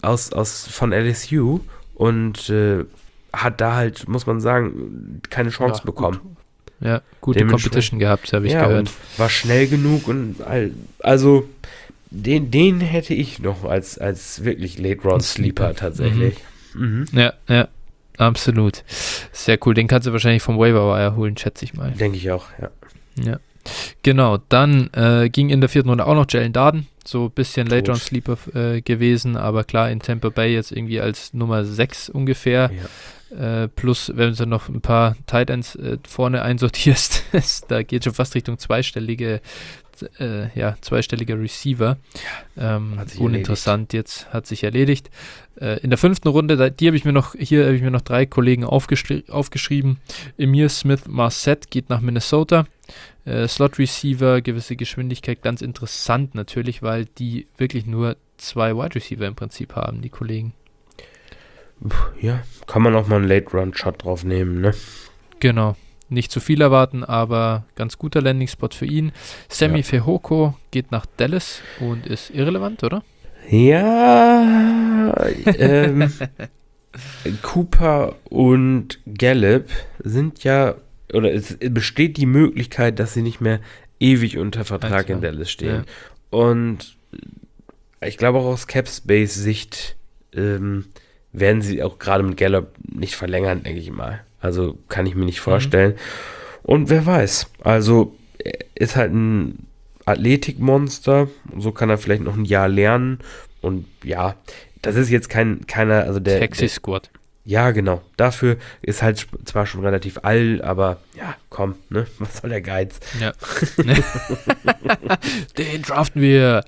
aus, aus, von L S U und äh, hat da halt, muss man sagen, keine Chance ja, bekommen. Gut. Ja, gute Competition gehabt, habe ich ja, gehört. Und war schnell genug und also den, den hätte ich noch als, als wirklich Late-Round-Sleeper tatsächlich. Mhm. Mhm. Ja, ja, absolut. Sehr cool. Den kannst du wahrscheinlich vom Waiver-Wire holen, schätze ich mal. Denke ich auch, ja. Ja. Genau, dann äh, ging in der vierten Runde auch noch Jalen Darden, so ein bisschen Late-Round-Sleeper äh, gewesen, aber klar in Tampa Bay jetzt irgendwie als Nummer sechs ungefähr. Ja. Äh, plus, wenn du noch ein paar Tight Ends äh, vorne einsortierst, da geht schon fast Richtung zweistellige, äh, ja, zweistelliger Receiver. Ja, ähm, uninteressant erledigt. Jetzt, hat sich erledigt. Äh, in der fünften Runde, da, die habe ich mir noch, hier habe ich mir noch drei Kollegen aufgeschri- aufgeschrieben. Emir Smith-Marset geht nach Minnesota. Äh, Slot Receiver, gewisse Geschwindigkeit, ganz interessant natürlich, weil die wirklich nur zwei Wide Receiver im Prinzip haben, die Kollegen. Ja, kann man auch mal einen Late-Run-Shot drauf nehmen, ne? Genau. Nicht zu viel erwarten, aber ganz guter Landing-Spot für ihn. Sammy ja. Fehoko geht nach Dallas und ist irrelevant, oder? Ja, ähm, Cooper und Gallup sind ja, oder es besteht die Möglichkeit, dass sie nicht mehr ewig unter Vertrag in Dallas stehen. Ja. Und ich glaube auch aus Cap-Space-Sicht ähm, werden sie auch gerade mit Gallup nicht verlängern, denke ich mal. Also kann ich mir nicht vorstellen. Mhm. Und wer weiß, also er ist halt ein Athletikmonster, so kann er vielleicht noch ein Jahr lernen. Und ja, das ist jetzt kein keiner, also der Texas Squad. Ja, genau. Dafür ist halt zwar schon relativ alt, aber ja, komm, ne? Was soll der Geiz? Ja. Den draften wir.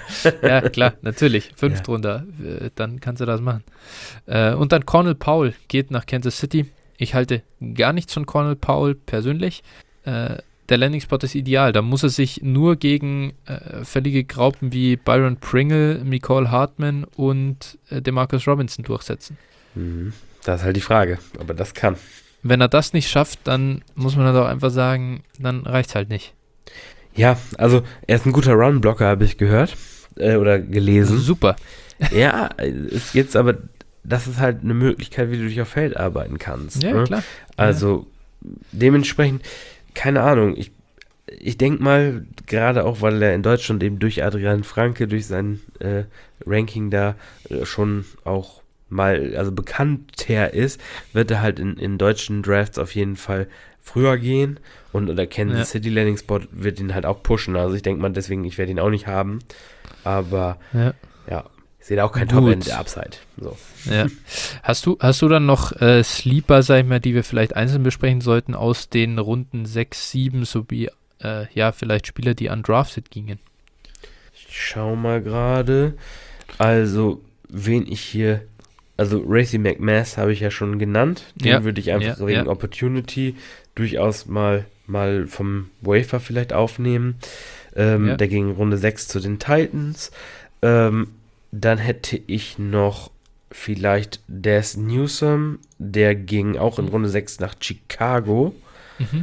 Ja, klar, natürlich. Fünft ja. runter. Dann kannst du das machen. Und dann Cornell Powell geht nach Kansas City. Ich halte gar nichts von Cornell Powell persönlich. Der Landing-Spot ist ideal. Da muss er sich nur gegen äh, völlige Graupen wie Byron Pringle, Mecole Hardman und äh, DeMarcus Robinson durchsetzen. Das ist halt die Frage, ob er das kann. Wenn er das nicht schafft, dann muss man halt auch einfach sagen, dann reicht's halt nicht. Ja, also er ist ein guter Run-Blocker, habe ich gehört äh, oder gelesen. Super. Ja, ist jetzt aber, das ist halt eine Möglichkeit, wie du dich auf Feld arbeiten kannst. Ja, ne? klar. Also ja. dementsprechend, keine Ahnung, ich, ich denke mal, gerade auch, weil er in Deutschland eben durch Adrian Franke, durch sein äh, Ranking da äh, schon auch mal, also bekannter ist, wird er halt in, in deutschen Drafts auf jeden Fall früher gehen und der Kansas ja. City Landing Spot wird ihn halt auch pushen, also ich denke mal deswegen, ich werde ihn auch nicht haben, aber ja, ja ich sehe da auch kein Top-End der Upside. So. Ja. Hast du, hast du dann noch äh, Sleeper, sag ich mal, die wir vielleicht einzeln besprechen sollten aus den Runden sechs, sieben sowie äh, ja, vielleicht Spieler, die undrafted gingen? Ich schau mal gerade, also wen ich hier Also Racey McMath habe ich ja schon genannt. Den ja, würde ich einfach ja, wegen ja. Opportunity durchaus mal, mal vom Waiver vielleicht aufnehmen. Ähm, ja. Der ging Runde sechs zu den Titans. Ähm, dann hätte ich noch vielleicht Dez Newsome. Der ging auch in Runde sechs nach Chicago. Mhm.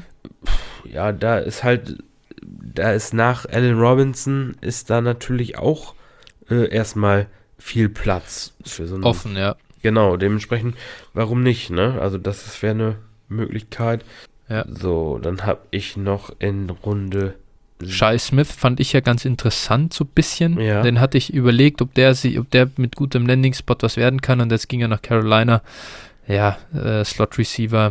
Ja, da ist halt, da ist nach Allen Robinson ist da natürlich auch äh, erstmal viel Platz für so einen offen, ja. Genau, dementsprechend, warum nicht, ne? Also das wäre eine Möglichkeit. Ja. So, dann habe ich noch in Runde... Shi Smith fand ich ja ganz interessant, so ein bisschen. Ja. Den hatte ich überlegt, ob der, sie, ob der mit gutem Landing-Spot was werden kann. Und jetzt ging er nach Carolina. Ja, äh, Slot-Receiver.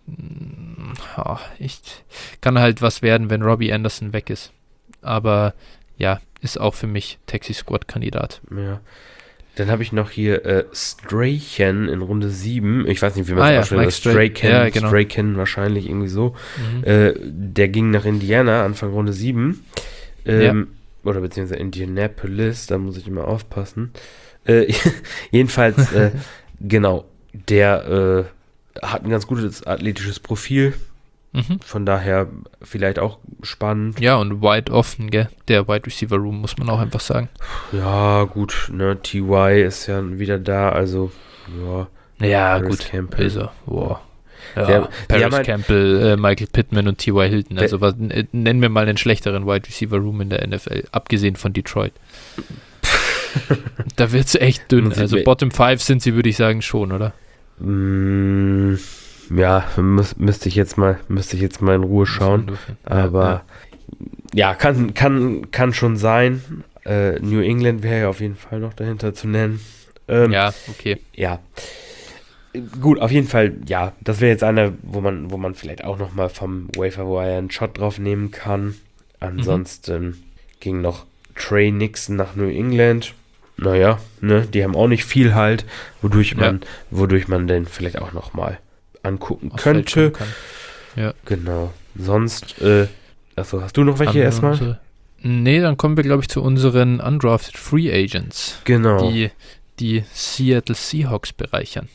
Oh, ich kann halt was werden, wenn Robbie Anderson weg ist. Aber ja, ist auch für mich Taxi-Squad-Kandidat. Ja. Dann habe ich noch hier äh, Strachan in Runde sieben. Ich weiß nicht, wie man ah, das ja, ausspricht. Strachan, ja, genau. Strachan wahrscheinlich irgendwie so. Mhm. Äh, der ging nach Indiana, Anfang Runde sieben. Ähm, ja. Oder beziehungsweise Indianapolis, da muss ich immer aufpassen. Äh, jedenfalls, äh, genau, der äh, hat ein ganz gutes athletisches Profil. Mhm. Von daher vielleicht auch spannend. Ja, und wide offen, gell? Der Wide Receiver Room, muss man auch einfach sagen. Ja, gut, ne, T Y ist ja wieder da, also, ja. Ja, Paris gut, Campbell. Also, wow. Ja, der, Paris halt, Campbell, äh, Michael Pittman und T Y Hilton. Also, was, äh, nennen wir mal den schlechteren Wide Receiver Room in der N F L, abgesehen von Detroit. Da wird es echt dünn. Muss ich Also mir- Bottom fünf sind sie, würde ich sagen, schon, oder? Mm, ja, müß, müsste ich jetzt mal, müsste ich jetzt mal in Ruhe schauen. Ja, Aber ja, kann, kann, kann schon sein. Äh, New England wäre ja auf jeden Fall noch dahinter zu nennen. Ähm, ja, okay. Ja. Gut, auf jeden Fall, ja, das wäre jetzt einer, wo man, wo man vielleicht auch nochmal vom Waiver Wire einen Shot drauf nehmen kann. Ansonsten mhm. ging noch Trey Nixon nach New England. Naja, ne, die haben auch nicht viel halt, wodurch man, ja. wodurch man den vielleicht auch nochmal angucken Aus könnte. Kann. Ja. Genau. Sonst, äh, achso, hast du noch welche erstmal? Unsere, nee, dann kommen wir, glaube ich, zu unseren Undrafted Free Agents. Genau. Die, die Seattle Seahawks bereichern.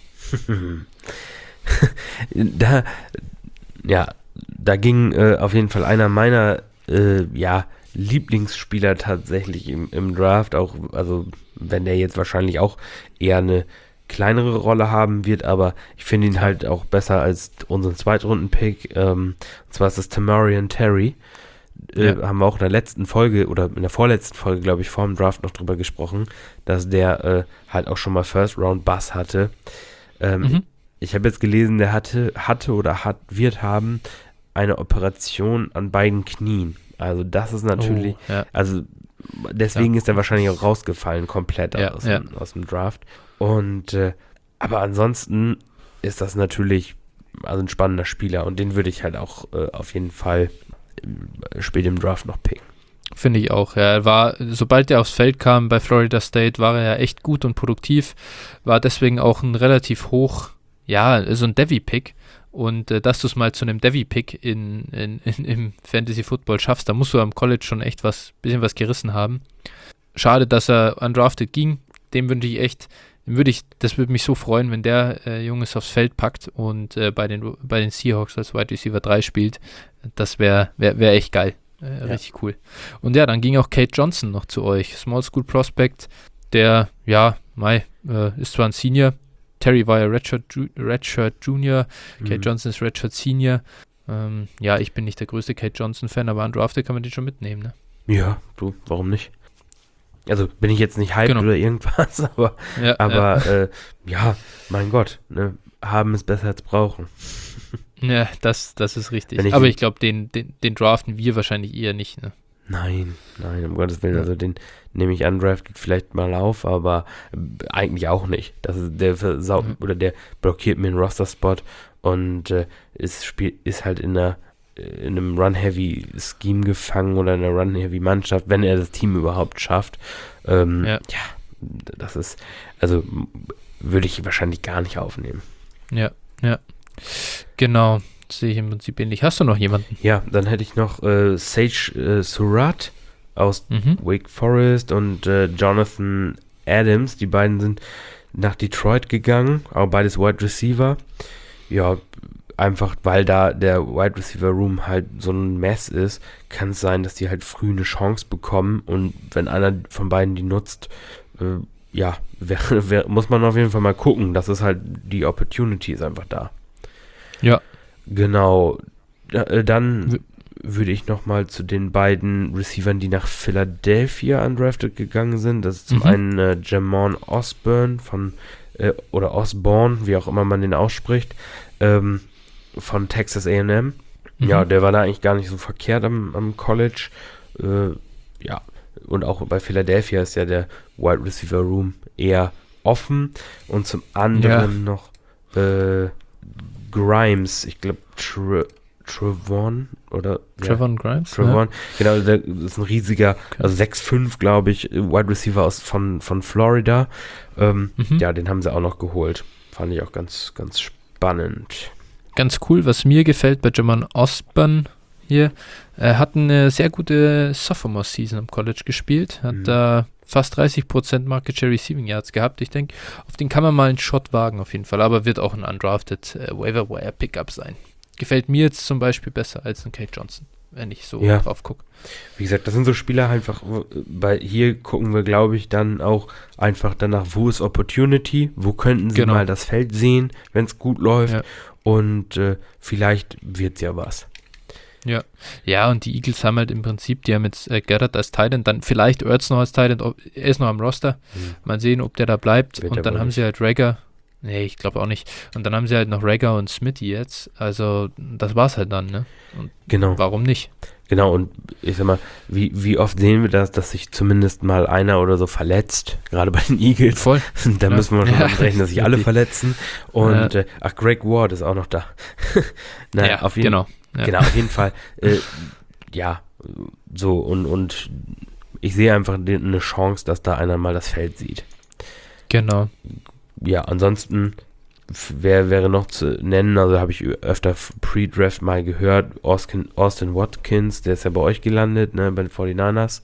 da, ja, da ging äh, auf jeden Fall einer meiner, äh, ja, Lieblingsspieler tatsächlich im, im Draft, auch, also wenn der jetzt wahrscheinlich auch eher eine kleinere Rolle haben wird, aber ich finde ihn halt auch besser als unseren Zweitrunden-Pick, ähm, und zwar ist das Tamarian Terry. Äh, ja. Haben wir auch in der letzten Folge oder in der vorletzten Folge, glaube ich, vor dem Draft noch drüber gesprochen, dass der äh, halt auch schon mal First-Round-Bass hatte. Ähm, mhm. Ich habe jetzt gelesen, der hatte, hatte oder hat, wird haben eine Operation an beiden Knien. Also das ist natürlich, oh, ja. also deswegen ja. ist er wahrscheinlich auch rausgefallen, komplett ja, aus, ja. Dem, aus dem Draft. Und äh, aber ansonsten ist das natürlich also ein spannender Spieler und den würde ich halt auch äh, auf jeden Fall äh, spät im Draft noch picken. Finde ich auch, ja. Er war, sobald er aufs Feld kam bei Florida State, war er ja echt gut und produktiv, war deswegen auch ein relativ hoch, ja, so ein Devy-Pick. Und äh, dass du es mal zu einem Devy-Pick in, in, in, im Fantasy-Football schaffst, da musst du am College schon echt was, bisschen was gerissen haben. Schade, dass er undrafted ging. Dem wünsche ich echt, dem würde ich, das würde mich so freuen, wenn der äh, Junges aufs Feld packt und äh, bei den bei den Seahawks als Wide Receiver drei spielt. Das wäre wär, wär echt geil. Äh, ja. Richtig cool. Und ja, dann ging auch Kate Johnson noch zu euch. Small School Prospect, der, ja, Mai, äh, ist zwar ein Senior, Terry war ja Redshirt, Ju- Redshirt Junior, mhm. Kate Johnson ist Redshirt Senior. Ähm, ja, ich bin nicht der größte Kate Johnson-Fan, aber undrafted kann man den schon mitnehmen, ne? Ja, du, warum nicht? Also bin ich jetzt nicht hyped genau. oder irgendwas, aber ja, aber ja. Äh, ja, mein Gott, ne, haben ist besser als brauchen. Ja, das, das ist richtig. Ich aber ich glaube, den, den, den draften wir wahrscheinlich eher nicht, ne? Nein, nein, um Gottes Willen, also den nehme ich undrafted vielleicht mal auf, aber eigentlich auch nicht. Das ist, der versau- mhm. oder der blockiert mir einen Roster-Spot und äh, ist, spiel- ist halt in einer in einem Run-Heavy-Scheme gefangen oder in einer Run-Heavy-Mannschaft, wenn er das Team überhaupt schafft. Ähm, ja. ja, das ist, also würde ich wahrscheinlich gar nicht aufnehmen. Ja, ja. Genau, das sehe ich im Prinzip ähnlich. Hast du noch jemanden? Ja, dann hätte ich noch äh, Sage äh, Surratt aus mhm. Wake Forest und äh, Jonathan Adams. Die beiden sind nach Detroit gegangen, auch beides Wide Receiver. Ja, einfach weil da der Wide Receiver Room halt so ein Mess ist, kann es sein, dass die halt früh eine Chance bekommen und wenn einer von beiden die nutzt, äh, ja, wär, wär, muss man auf jeden Fall mal gucken. Das ist halt, die Opportunity ist einfach da. Ja. Genau. Äh, dann w- würde ich nochmal zu den beiden Receivern, die nach Philadelphia undrafted gegangen sind. Das ist zum mhm. einen äh, Jamon Osborne von, äh, oder Osborne, wie auch immer man den ausspricht, ähm, von Texas A and M. Mhm. Ja, der war da eigentlich gar nicht so verkehrt am, am College. Äh, ja, und auch bei Philadelphia ist ja der Wide Receiver Room eher offen. Und zum anderen ja. noch äh, Grimes, ich glaube Tre- Trevon oder Trevon ja, Grimes? Trevon, ja. genau, der ist ein riesiger, okay. also sechs fünf, glaube ich, Wide Receiver aus von, von Florida. Ähm, mhm. Ja, den haben sie auch noch geholt. Fand ich auch ganz, ganz spannend. Ganz cool, was mir gefällt bei Jamon Osborne hier, er hat eine sehr gute Sophomore-Season am College gespielt, hat da mhm. äh, fast dreißig Prozent Market Share Receiving Yards gehabt. Ich denke, auf den kann man mal einen Shot wagen auf jeden Fall, aber wird auch ein undrafted äh, Waiver Wire Pickup sein. Gefällt mir jetzt zum Beispiel besser als ein Kate Johnson, wenn ich so ja. drauf gucke. Wie gesagt, das sind so Spieler einfach, bei hier gucken wir, glaube ich, dann auch einfach danach, wo ist Opportunity, wo könnten sie genau. mal das Feld sehen, wenn es gut läuft ja. und äh, vielleicht wird ja was. Ja, ja, und die Eagles haben halt im Prinzip, die haben jetzt äh, Garrett als Tight End, dann vielleicht Ertz noch als Tight End, er ist noch am Roster, mhm. mal sehen, ob der da bleibt. Wird und dann haben nicht. sie halt Rager, nee, ich glaube auch nicht, und dann haben sie halt noch Rager und Smithy jetzt, also das war's halt dann, ne? Und genau. Warum nicht? Genau, und ich sag mal, wie, wie oft sehen wir das, dass sich zumindest mal einer oder so verletzt, gerade bei den Eagles. Voll. Da ja. müssen wir schon ja. rechnen, dass sich alle verletzen. Und, ja. äh, ach, Greg Ward ist auch noch da. naja, ja, auf jeden, genau. Ja. Genau, auf jeden Fall. Äh, ja, so, und, und ich sehe einfach eine Chance, dass da einer mal das Feld sieht. Genau. Ja, ansonsten, wer wäre noch zu nennen, also habe ich öfter Pre-Draft mal gehört, Austin, Austin Watkins, der ist ja bei euch gelandet, ne, bei den forty-niners.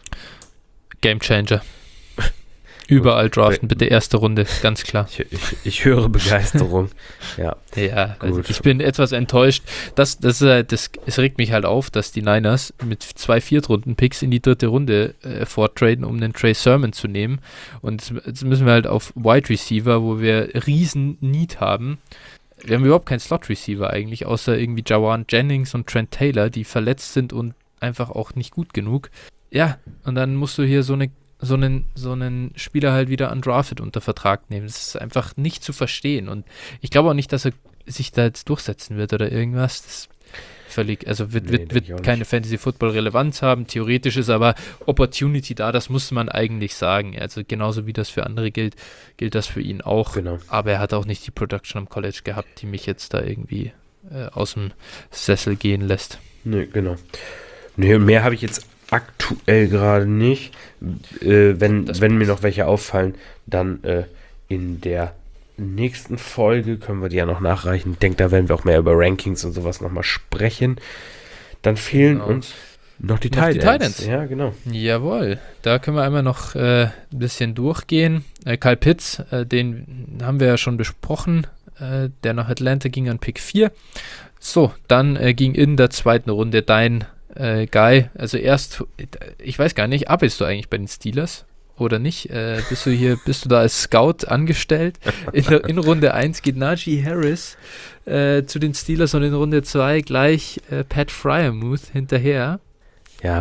Game Changer. Überall draften, bitte erste Runde, ganz klar. Ich, ich, ich höre Begeisterung. ja, ja also ich bin etwas enttäuscht. Das, das, das, es regt mich halt auf, dass die Niners mit zwei Viertrunden-Picks in die dritte Runde äh, vortraden, um den Trey Sermon zu nehmen. Und jetzt müssen wir halt auf Wide Receiver, wo wir riesen Need haben. Wir haben überhaupt keinen Slot-Receiver eigentlich, außer irgendwie Jawan Jennings und Trent Taylor, die verletzt sind und einfach auch nicht gut genug. Ja, und dann musst du hier so eine so einen, so einen Spieler halt wieder undrafted unter Vertrag nehmen. Das ist einfach nicht zu verstehen. Und ich glaube auch nicht, dass er sich da jetzt durchsetzen wird oder irgendwas. Das ist völlig, also wird, nee, wird, wird keine Fantasy-Football-Relevanz haben. Theoretisch ist aber Opportunity da, das muss man eigentlich sagen. Also genauso wie das für andere gilt, gilt das für ihn auch. Genau. Aber er hat auch nicht die Production am College gehabt, die mich jetzt da irgendwie äh, aus dem Sessel gehen lässt. Nee, genau. Nee, mehr habe ich jetzt aktuell gerade nicht. Äh, wenn, wenn mir noch welche auffallen, dann äh, in der nächsten Folge können wir die ja noch nachreichen. Ich denke, da werden wir auch mehr über Rankings und sowas nochmal sprechen. Dann fehlen genau. uns noch die Tight Ends. Ja, genau. Jawohl. Da können wir einmal noch äh, ein bisschen durchgehen. Äh, Kyle Pitts, äh, den haben wir ja schon besprochen. Äh, der nach Atlanta ging an Pick vier. So, dann äh, ging in der zweiten Runde dein Äh, Guy, also erst, ich weiß gar nicht, arbeitest du eigentlich bei den Steelers oder nicht? Äh, bist du hier, bist du da als Scout angestellt? In, der, in Runde eins geht Najee Harris äh, zu den Steelers und in Runde zwei gleich äh, Pat Freiermuth hinterher. Ja.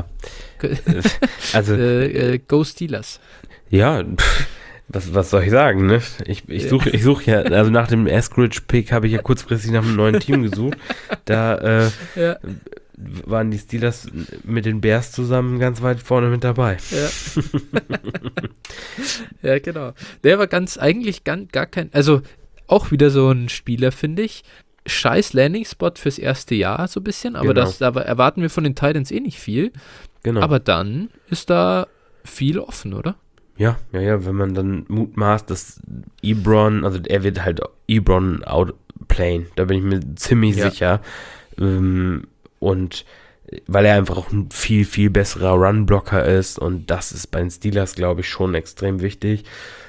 also äh, äh, Go Steelers. Ja, was, was soll ich sagen, ne? Ich, ich suche ich such ja, also nach dem Eskridge-Pick habe ich ja kurzfristig nach einem neuen Team gesucht. Da äh, ja. waren die Steelers mit den Bears zusammen ganz weit vorne mit dabei. Ja, ja genau. Der war ganz, eigentlich ganz, gar kein, also auch wieder so ein Spieler, finde ich. Scheiß Landing-Spot fürs erste Jahr so ein bisschen, aber genau. das da erwarten wir von den Titans eh nicht viel. Genau. Aber dann ist da viel offen, oder? Ja, ja, ja, wenn man dann mutmaßt, dass Ebron, also er wird halt Ebron outplayen, da bin ich mir ziemlich ja. sicher. Ähm, Und weil er einfach auch ein viel, viel besserer Run-Blocker ist und das ist bei den Steelers, glaube ich, schon extrem wichtig.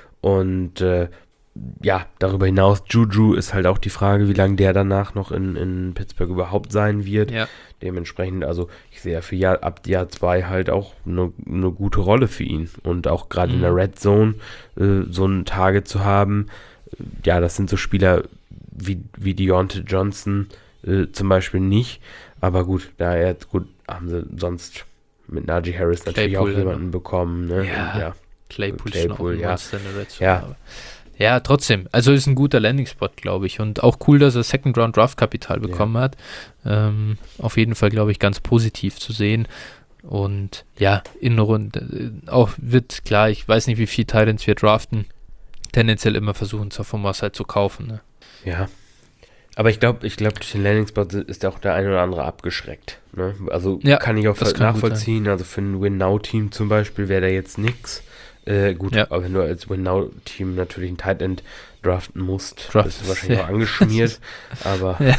Und äh, ja, darüber hinaus, Juju ist halt auch die Frage, wie lange der danach noch in, in Pittsburgh überhaupt sein wird. Ja. Dementsprechend, also ich sehe ja für Jahr, ab Jahr zwei halt auch eine, eine gute Rolle für ihn. Und auch gerade mhm. in der Red Zone äh, so ein Target zu haben, ja, das sind so Spieler wie, wie Deontay Johnson äh, zum Beispiel nicht. Aber gut, da er gut, haben sie sonst mit Najee Harris natürlich Claypool, auch jemanden ne? bekommen. Ne? Ja, Und ja. Claypool, Claypool ist noch ja. Monster in der Red Zone, Ja. aber ja, trotzdem. Also ist ein guter Landing-Spot, glaube ich. Und auch cool, dass er Second-Round-Draft-Kapital bekommen Ja. hat. Ähm, auf jeden Fall, glaube ich, ganz positiv zu sehen. Und ja, in der Runde auch wird klar, ich weiß nicht, wie viele Titans wir draften. Tendenziell immer versuchen, Sophomores halt zu kaufen. Ne? Ja. Aber ich glaube, ich glaube, durch den Landing-Spot ist auch der eine oder andere abgeschreckt. Ne? Also Ja, kann ich auch das kann gut nachvollziehen. Also für ein Win-Now-Team zum Beispiel wäre da jetzt nix. Äh, gut, Ja. aber wenn du als Win-Now-Team natürlich ein Tight End draften musst, Draft- bist du wahrscheinlich ja. auch angeschmiert. Aber Ja.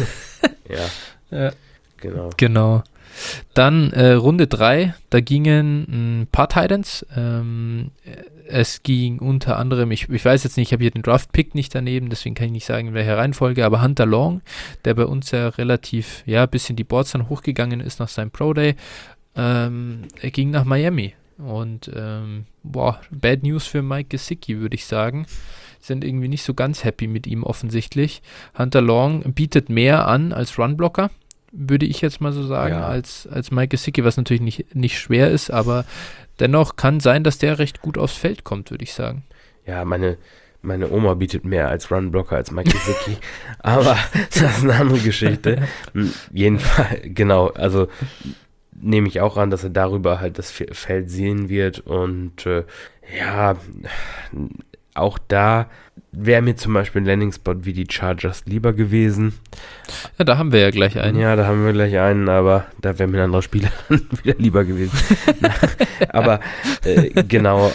ja, Ja. genau. Genau. Dann äh, Runde drei, da gingen ein paar Titans. Ähm, es ging unter anderem, ich, ich weiß jetzt nicht, ich habe hier den Draft-Pick nicht daneben, deswegen kann ich nicht sagen, in welcher Reihenfolge, aber Hunter Long, der bei uns ja relativ, ja, ein bisschen die Boards dann hochgegangen ist nach seinem Pro-Day, ähm, er ging nach Miami. Und, ähm, boah, Bad News für Mike Gesicki, würde ich sagen. Sind irgendwie nicht so ganz happy mit ihm offensichtlich. Hunter Long bietet mehr an als Runblocker. würde ich jetzt mal so sagen, Ja. als, als Mike Gesicki, was natürlich nicht, nicht schwer ist, aber dennoch kann sein, dass der recht gut aufs Feld kommt, würde ich sagen. Ja, meine, meine Oma bietet mehr als Runblocker als Mike Gesicki. Aber das ist eine andere Geschichte. Jedenfalls, genau, also nehme ich auch an, dass er darüber halt das F- Feld sehen wird. Und äh, ja, auch da wäre mir zum Beispiel ein Landing-Spot wie die Chargers lieber gewesen. Ja, da haben wir ja gleich einen. Ja, da haben wir gleich einen, aber da wäre mir ein anderer Spieler wieder lieber gewesen. Aber äh, genau,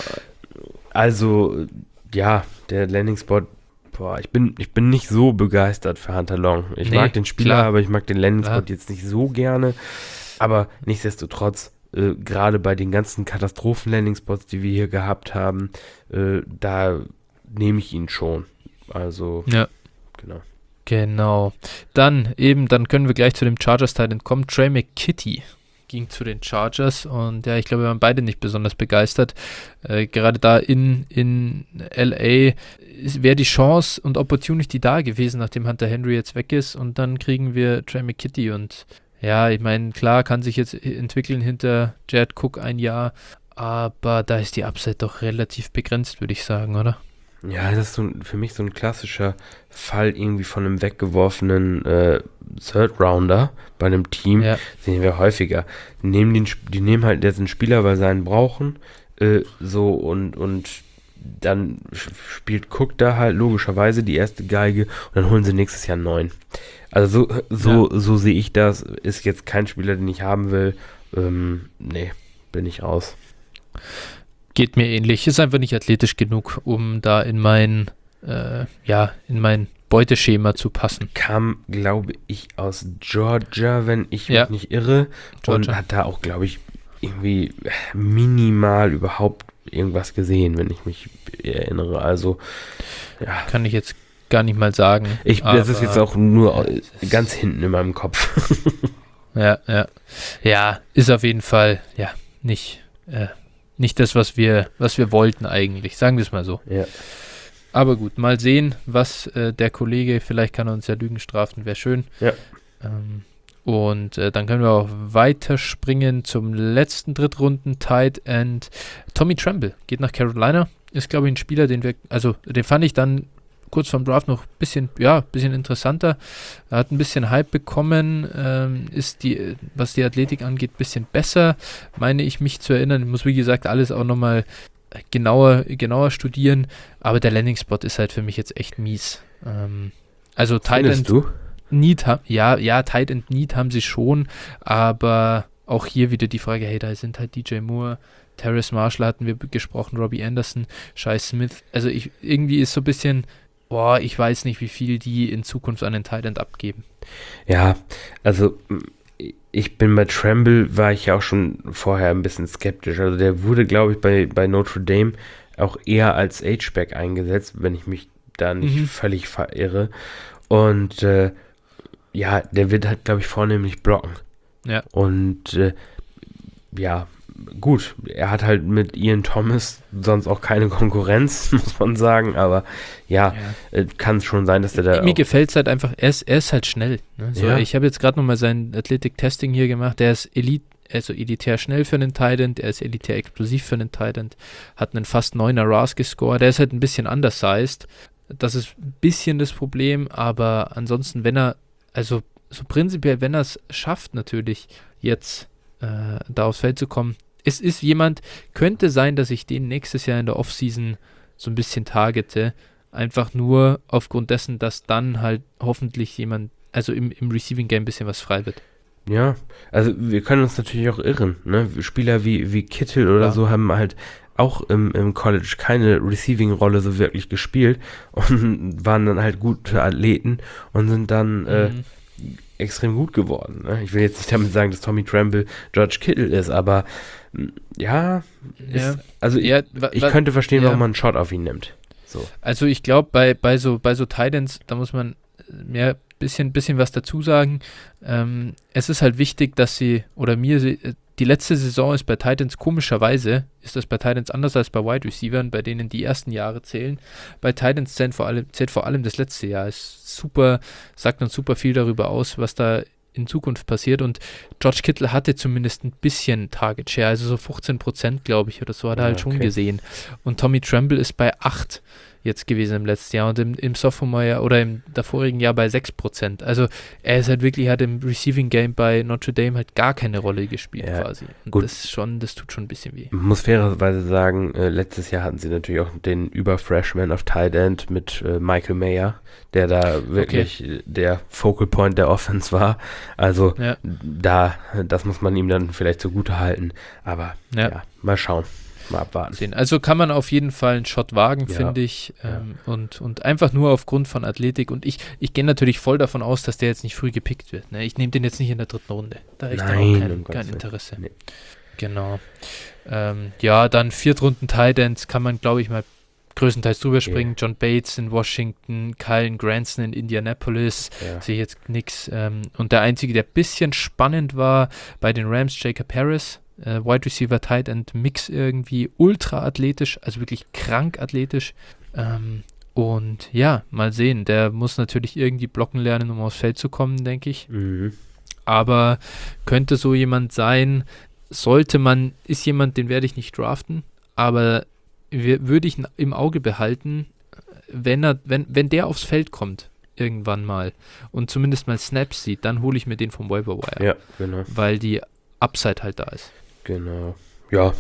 also ja, der Landing-Spot, boah, ich bin, ich bin nicht so begeistert für Hunter Long. Ich Nee, mag den Spieler, klar. aber ich mag den Landing-Spot Klar. jetzt nicht so gerne. Aber nichtsdestotrotz, äh, gerade bei den ganzen Katastrophen-Landing-Spots, die wir hier gehabt haben, äh, da nehme ich ihn schon. Also, Ja. genau. Genau. Dann eben, dann können wir gleich zu dem Chargers-Titan kommen. Trey McKitty ging zu den Chargers und ja, ich glaube, wir waren beide nicht besonders begeistert. Äh, gerade da in, in L A wäre die Chance und Opportunity da gewesen, nachdem Hunter Henry jetzt weg ist und dann kriegen wir Trey McKitty und ja, ich meine, klar, kann sich jetzt entwickeln hinter Jared Cook ein Jahr, aber da ist die Upside doch relativ begrenzt, würde ich sagen, oder? Ja, das ist so ein, für mich so ein klassischer Fall irgendwie von einem weggeworfenen äh, Third-Rounder bei einem Team. Ja. Sehen wir häufiger. Die nehmen, den, Sp- die nehmen halt jetzt einen Spieler, weil sie einen brauchen. Äh, so und, und dann sch- spielt Cook da halt logischerweise die erste Geige und dann holen sie nächstes Jahr einen neuen. Also so, so, so sehe ich das. Ist jetzt kein Spieler, den ich haben will. Ähm, nee, bin ich raus. Geht mir ähnlich. Ist einfach nicht athletisch genug, um da in mein, äh, ja, in mein Beuteschema zu passen. Kam, glaube ich, aus Georgia, wenn ich Ja. mich nicht irre. Georgia. Und hat da auch, glaube ich, irgendwie minimal überhaupt irgendwas gesehen, wenn ich mich erinnere. Also, ja. Kann ich jetzt gar nicht mal sagen. Ich, das ist aber- jetzt auch nur Ja, es ist- ganz hinten in meinem Kopf. Ja, ja. Ja, ist auf jeden Fall, ja, nicht, äh, nicht das, was wir, was wir wollten eigentlich. Sagen wir es mal so. Ja. Aber gut, mal sehen, was äh, der Kollege, vielleicht kann er uns ja Lügen strafen, wäre schön. Ja. Ähm, und äh, dann können wir auch weiterspringen zum letzten Drittrunden-Tight End. Tommy Tremble geht nach Carolina. Ist, glaube ich, ein Spieler, den wir, also den fand ich dann kurz vorm Draft noch ein bisschen, ja, bisschen interessanter. Er hat ein bisschen Hype bekommen, ähm, ist die, was die Athletik angeht, ein bisschen besser, meine ich mich zu erinnern. Ich muss, wie gesagt, alles auch nochmal genauer, genauer studieren, aber der Landing-Spot ist halt für mich jetzt echt mies. Ähm, also Tight Findest End du? Need, ha- ja, ja, Tight End Need haben sie schon, aber auch hier wieder die Frage, hey, da sind halt D J Moore, Terrace Marshall hatten wir b- gesprochen, Robbie Anderson, Shai Smith, also ich, irgendwie ist so ein bisschen, boah, ich weiß nicht, wie viel die in Zukunft an den Tight End abgeben. Ja, also m, ich bin bei Tremble, war ich ja auch schon vorher ein bisschen skeptisch. Also der wurde, glaube ich, bei, bei Notre Dame auch eher als H-Back eingesetzt, wenn ich mich da nicht Mhm. völlig verirre. Und äh, ja, der wird halt, glaube ich, vornehmlich blocken. Ja. Und äh, ja, gut, er hat halt mit Ian Thomas sonst auch keine Konkurrenz, muss man sagen, aber ja, äh, kann es schon sein, dass der da Mir auch, gefällt es halt einfach, er ist, er ist halt schnell. Ne? So, Ja. Ich habe jetzt gerade nochmal sein Athletic-Testing hier gemacht, der ist Elite, also elitär schnell für einen Tight End, er ist elitär explosiv für einen Tight End, hat einen fast neuner R A S gescored, der ist halt ein bisschen undersized, das ist ein bisschen das Problem, aber ansonsten, wenn er, also so prinzipiell, wenn er es schafft natürlich, jetzt äh, da aufs Feld zu kommen, es ist jemand, könnte sein, dass ich den nächstes Jahr in der Offseason so ein bisschen targete, einfach nur aufgrund dessen, dass dann halt hoffentlich jemand, also im, im Receiving Game ein bisschen was frei wird. ja, also wir können uns natürlich auch irren, ne? Spieler wie, wie Kittel oder Ja. so haben halt auch im, im College keine Receiving-Rolle so wirklich gespielt und waren dann halt gute Athleten und sind dann äh, Mhm. extrem gut geworden. Ne? Ich will jetzt nicht damit sagen, dass Tommy Tremble George Kittle ist, aber mh, ja, Ja. ist, also ich, Ja, wa- ich wa- könnte verstehen, ja. warum man einen Shot auf ihn nimmt. So. Also ich glaube, bei, bei so, bei so Titans, da muss man mehr bisschen, bisschen was dazu sagen. Ähm, es ist halt wichtig, dass sie, oder mir, sie- die letzte Saison ist bei Titans, komischerweise, ist das bei Titans anders als bei Wide Receivern, bei denen die ersten Jahre zählen. Bei Titans zählt vor allem, zählt vor allem das letzte Jahr. Ist super, sagt uns super viel darüber aus, was da in Zukunft passiert. Und George Kittle hatte zumindest ein bisschen Target Share, also so fünfzehn Prozent, glaube ich, oder so hat er Ja, halt schon okay. gesehen. Und Tommy Tremble ist bei acht jetzt gewesen im letzten Jahr und im, im Sophomore-Jahr oder im davorigen Jahr bei sechs Prozent. Also er ist halt wirklich, hat im Receiving Game bei Notre Dame halt gar keine Rolle gespielt Ja, quasi. Und gut. das schon, das tut schon ein bisschen weh. Man muss fairerweise sagen, äh, letztes Jahr hatten sie natürlich auch den Über-Freshman auf Tight End mit äh, Michael Mayer, der da wirklich äh, der Focal Point der Offense war. Also Ja. da, das muss man ihm dann vielleicht zugute halten. Aber ja, Ja. mal schauen, mal abwarten. Sehen. Also kann man auf jeden Fall einen Shot wagen, Ja. finde ich. Ja. Ähm, und, und einfach nur aufgrund von Athletik. Und ich, ich gehe natürlich voll davon aus, dass der jetzt nicht früh gepickt wird. Ne? Ich nehme den jetzt nicht in der dritten Runde. Da habe ich dann auch Nein, kein, um Gottes kein Willen. Interesse. Nee. Genau. Ähm, ja, dann Viertrunden Tight Ends kann man, glaube ich, mal größtenteils drüber springen. Yeah. John Bates in Washington, Kylen Granson in Indianapolis. Ja. Sehe ich jetzt nichts. Ähm, und der Einzige, der ein bisschen spannend war bei den Rams, Jacob Harris. Äh, Wide Receiver, Tight End Mix irgendwie, ultra athletisch, also wirklich krank athletisch. Ähm, und ja, mal sehen. Der muss natürlich irgendwie blocken lernen, um aufs Feld zu kommen, denke ich. Mhm. Aber könnte so jemand sein, sollte man, ist jemand, den werde ich nicht draften, aber wir, würde ich im Auge behalten, wenn er, wenn, wenn der aufs Feld kommt, irgendwann mal und zumindest mal Snaps sieht, dann hole ich mir den vom Waiver Wire. Ja, genau. Weil die Upside halt da ist. Genau. Ja.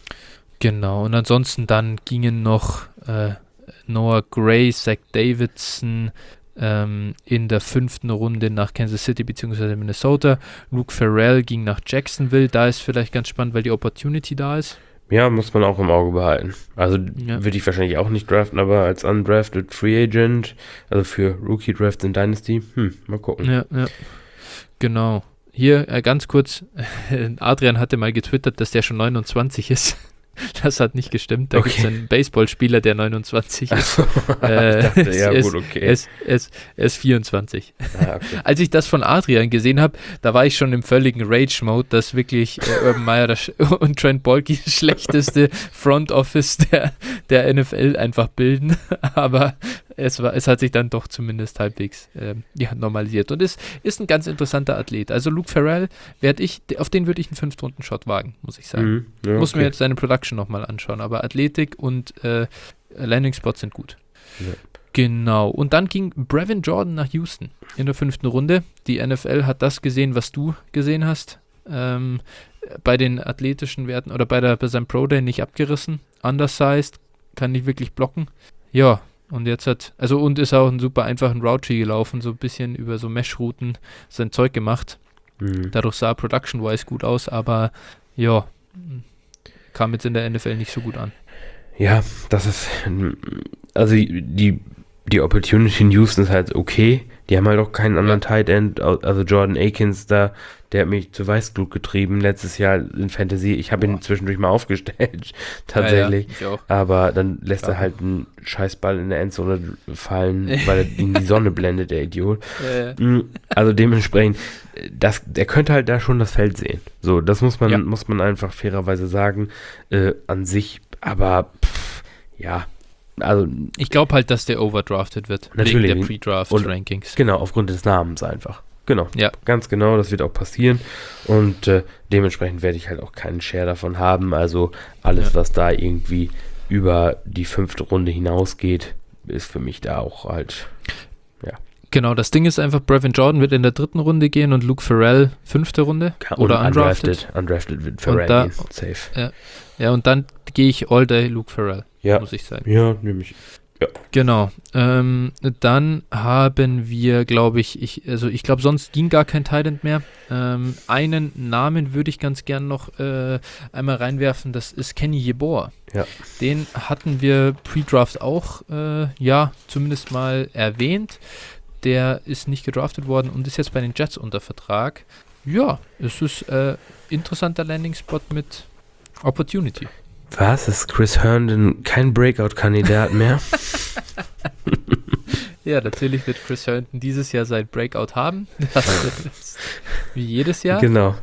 Genau, und ansonsten dann gingen noch äh, Noah Gray, Zach Davidson ähm, in der fünften Runde nach Kansas City bzw. Minnesota. Luke Farrell ging nach Jacksonville. Da ist vielleicht ganz spannend, weil die Opportunity da ist. Ja, muss man auch im Auge behalten. Also Ja. würde ich wahrscheinlich auch nicht draften, aber als undrafted Free Agent, also für Rookie Drafts in Dynasty, hm, mal gucken. Ja, ja. Genau. Hier äh, ganz kurz, Adrian hatte mal getwittert, dass der schon neunundzwanzig ist. Das hat nicht gestimmt. Da Okay. gibt es einen Baseballspieler, der neunundzwanzig ist. Achso, Äh, ich dachte, ja es- gut, okay. Er ist, er, ist, er ist vierundzwanzig. ah, okay. Als ich das von Adrian gesehen habe, da war ich schon im völligen Rage-Mode, dass wirklich äh, Urban Meyer das Sch- und Trent Baalke das schlechteste Front Office der, der N F L einfach bilden. Aber es, war, es hat sich dann doch zumindest halbwegs ähm, ja, normalisiert. Und es ist ein ganz interessanter Athlet. Also Luke Farrell, werd ich, auf den würde ich einen Fünftrunden-Shot wagen, muss ich sagen. Mhm, ja, Muss mir okay. jetzt seine Production nochmal anschauen. Aber Athletik und äh, Landing-Spots sind gut. Ja. Genau. Und dann ging Brevin Jordan nach Houston in der fünften Runde. Die N F L hat das gesehen, was du gesehen hast. Ähm, bei den athletischen Werten oder bei, der, bei seinem Pro Day nicht abgerissen. Undersized, kann nicht wirklich blocken. Ja, und jetzt hat, also und ist auch ein super einfachen Route Tree gelaufen, so ein bisschen über so Mesh-Routen sein Zeug gemacht. Mhm. Dadurch sah er Production-wise gut aus, aber ja, kam jetzt in der N F L nicht so gut an. Ja, das ist, also die, die Opportunity in Houston ist halt okay. Die haben halt auch keinen anderen Tight End, also Jordan Akins da, der hat mich zu Weißglut getrieben letztes Jahr in Fantasy. Ich habe ihn Boah. zwischendurch mal aufgestellt, tatsächlich. Ja, ja, ich auch. Aber dann lässt Ja. er halt einen Scheißball in der Endzone fallen, weil er ihn die Sonne blendet, der Idiot. Äh, Mm, Also dementsprechend, das, der könnte halt da schon das Feld sehen. So, das muss man, Ja. muss man einfach fairerweise sagen. Äh, an sich, aber pff, ja, also Ich glaube halt, dass der overdrafted wird. Natürlich. Wegen der Und- Pre-Draft-Rankings. genau, aufgrund des Namens einfach. Genau, Ja. ganz genau, das wird auch passieren. Und äh, dementsprechend werde ich halt auch keinen Share davon haben. Also alles, Ja. was da irgendwie über die fünfte Runde hinausgeht, ist für mich da auch halt. Genau, das Ding ist einfach, Brevin Jordan wird in der dritten Runde gehen und Luke Farrell fünfte Runde oder undrafted. undrafted. Undrafted wird Farrell da- gehen, safe. Ja, und dann gehe ich all day Luke Farrell, Ja, muss ich sagen. ja, nehme ich. Genau. Ähm, dann haben wir, glaube ich, ich, also ich glaube, sonst ging gar kein Tight End mehr. Ähm, einen Namen würde ich ganz gern noch äh, einmal reinwerfen, das ist Kenny Yeboah. Ja. Den hatten wir Pre-Draft auch, äh, ja, zumindest mal erwähnt. Der ist nicht gedraftet worden und ist jetzt bei den Jets unter Vertrag. Ja, es ist äh, interessanter Landing-Spot mit Opportunity. Was? Ist Chris Herndon kein Breakout-Kandidat mehr? Ja, natürlich wird Chris Herndon dieses Jahr sein Breakout haben. Das ist wie jedes Jahr. Genau.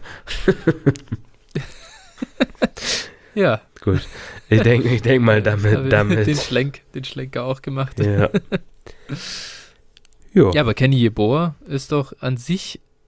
Ja, Gut. Ich denke ich denk mal haben wir damit. damit Den, Schlenk, den Schlenker auch gemacht. ja. Jo. Ja, aber Kenny Yeboah ist doch an sich,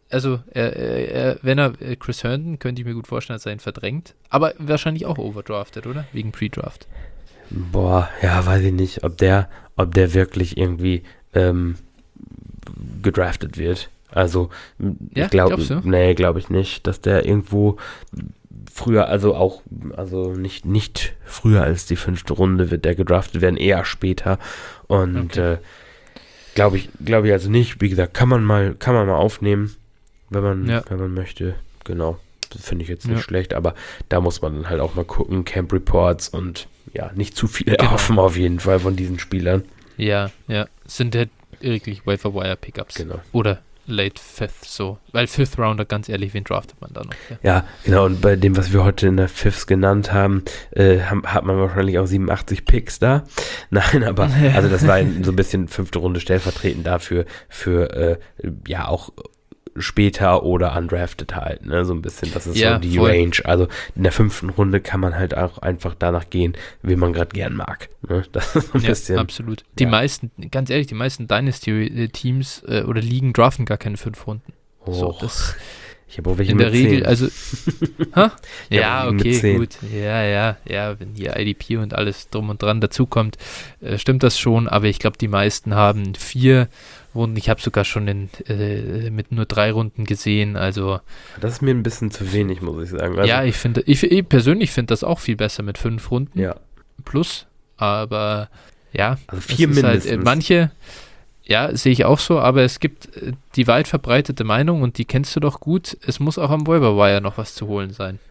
also er, er, wenn er Chris Herndon, könnte ich mir gut vorstellen, dass er ihn verdrängt. Aber wahrscheinlich auch overdrafted, oder? Wegen Pre-Draft. Boah, ja, weiß ich nicht, ob der, ob der wirklich irgendwie ähm, gedraftet wird. Also, Ja, ich glaube, glaubst du? nee, glaube ich nicht, dass der irgendwo früher, also auch, also nicht, nicht früher als die fünfte Runde wird der gedraftet werden, eher später. Und Okay. äh, glaube ich, glaube ich also nicht. Wie gesagt, kann man mal, kann man mal aufnehmen, wenn man, Ja. wenn man möchte. Genau. Das finde ich jetzt nicht Ja. schlecht, aber da muss man dann halt auch mal gucken, Camp Reports und ja, nicht zu viel Genau. hoffen auf jeden Fall von diesen Spielern. Ja, ja. Sind halt wirklich Waiver-Wire-Pickups. Genau. Oder Late Fifth, so. Weil Fifth Rounder, ganz ehrlich, wen draftet man da noch? Ja, Ja, genau. Und bei dem, was wir heute in der Fifths genannt haben, äh, haben, hat man wahrscheinlich auch siebenundachtzig Picks da. Nein, aber also das war so ein bisschen fünfte Runde stellvertretend dafür, für äh, ja auch später oder undrafted halt, ne, so ein bisschen, das ist Ja, so die voll. Range, also in der fünften Runde kann man halt auch einfach danach gehen, wen man gerade gern mag, ne, das ist so ein ja bisschen, absolut. Die ja. meisten, ganz ehrlich, die meisten Dynasty-Teams äh, oder Ligen draften gar keine fünf Runden. So, oh, das ich habe auch welche in der mit Regel, zehn. also, ha? Ich hab Ja, auch mit okay, zehn. gut, ja, ja, ja, wenn hier I D P und alles drum und dran dazukommt, äh, stimmt das schon, aber ich glaube, die meisten haben vier Runden, ich habe sogar schon in, äh, mit nur drei Runden gesehen, also, Das ist mir ein bisschen zu wenig, muss ich sagen. Also, ja, ich finde, ich, ich persönlich finde das auch viel besser mit fünf Runden ja, plus, aber, ja, also vier es ist halt, mindestens. äh, manche, ja, sehe ich auch so, aber es gibt äh, die weit verbreitete Meinung und die kennst du doch gut, es muss auch am Waiver-Wire noch was zu holen sein.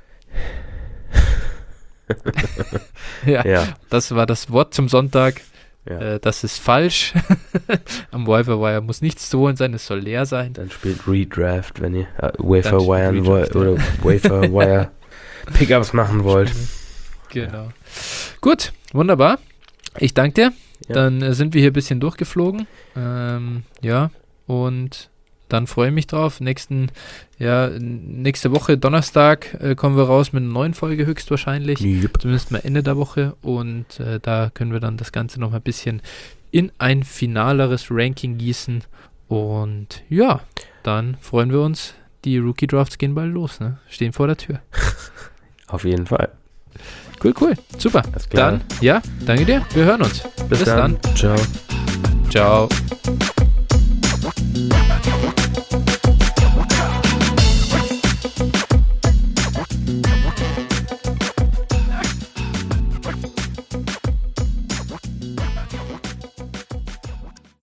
ja, Ja, das war das Wort zum Sonntag. ja. Äh, das ist falsch. Am Waiver-Wire muss nichts zu holen sein, es soll leer sein. Dann spielt Redraft, wenn ihr äh, Wafer-Wire spielt wollt Redraft, ja. oder Wafer-Wire Pickups machen wollt. Genau. Gut, wunderbar. Ich danke dir. Ja. Dann äh, sind wir hier ein bisschen durchgeflogen. Ähm, ja, und dann freue ich mich drauf. Nächsten, ja, nächste Woche, Donnerstag, äh, kommen wir raus mit einer neuen Folge höchstwahrscheinlich. Yep. Zumindest mal Ende der Woche. Und äh, da können wir dann das Ganze noch mal ein bisschen in ein finaleres Ranking gießen. Und ja, dann freuen wir uns. Die Rookie-Drafts gehen bald los, ne? Stehen vor der Tür. Auf jeden Fall. Cool, cool. Super. Alles klar. Dann, ja, danke dir. Wir hören uns. Bis, dann. Ciao. Ciao.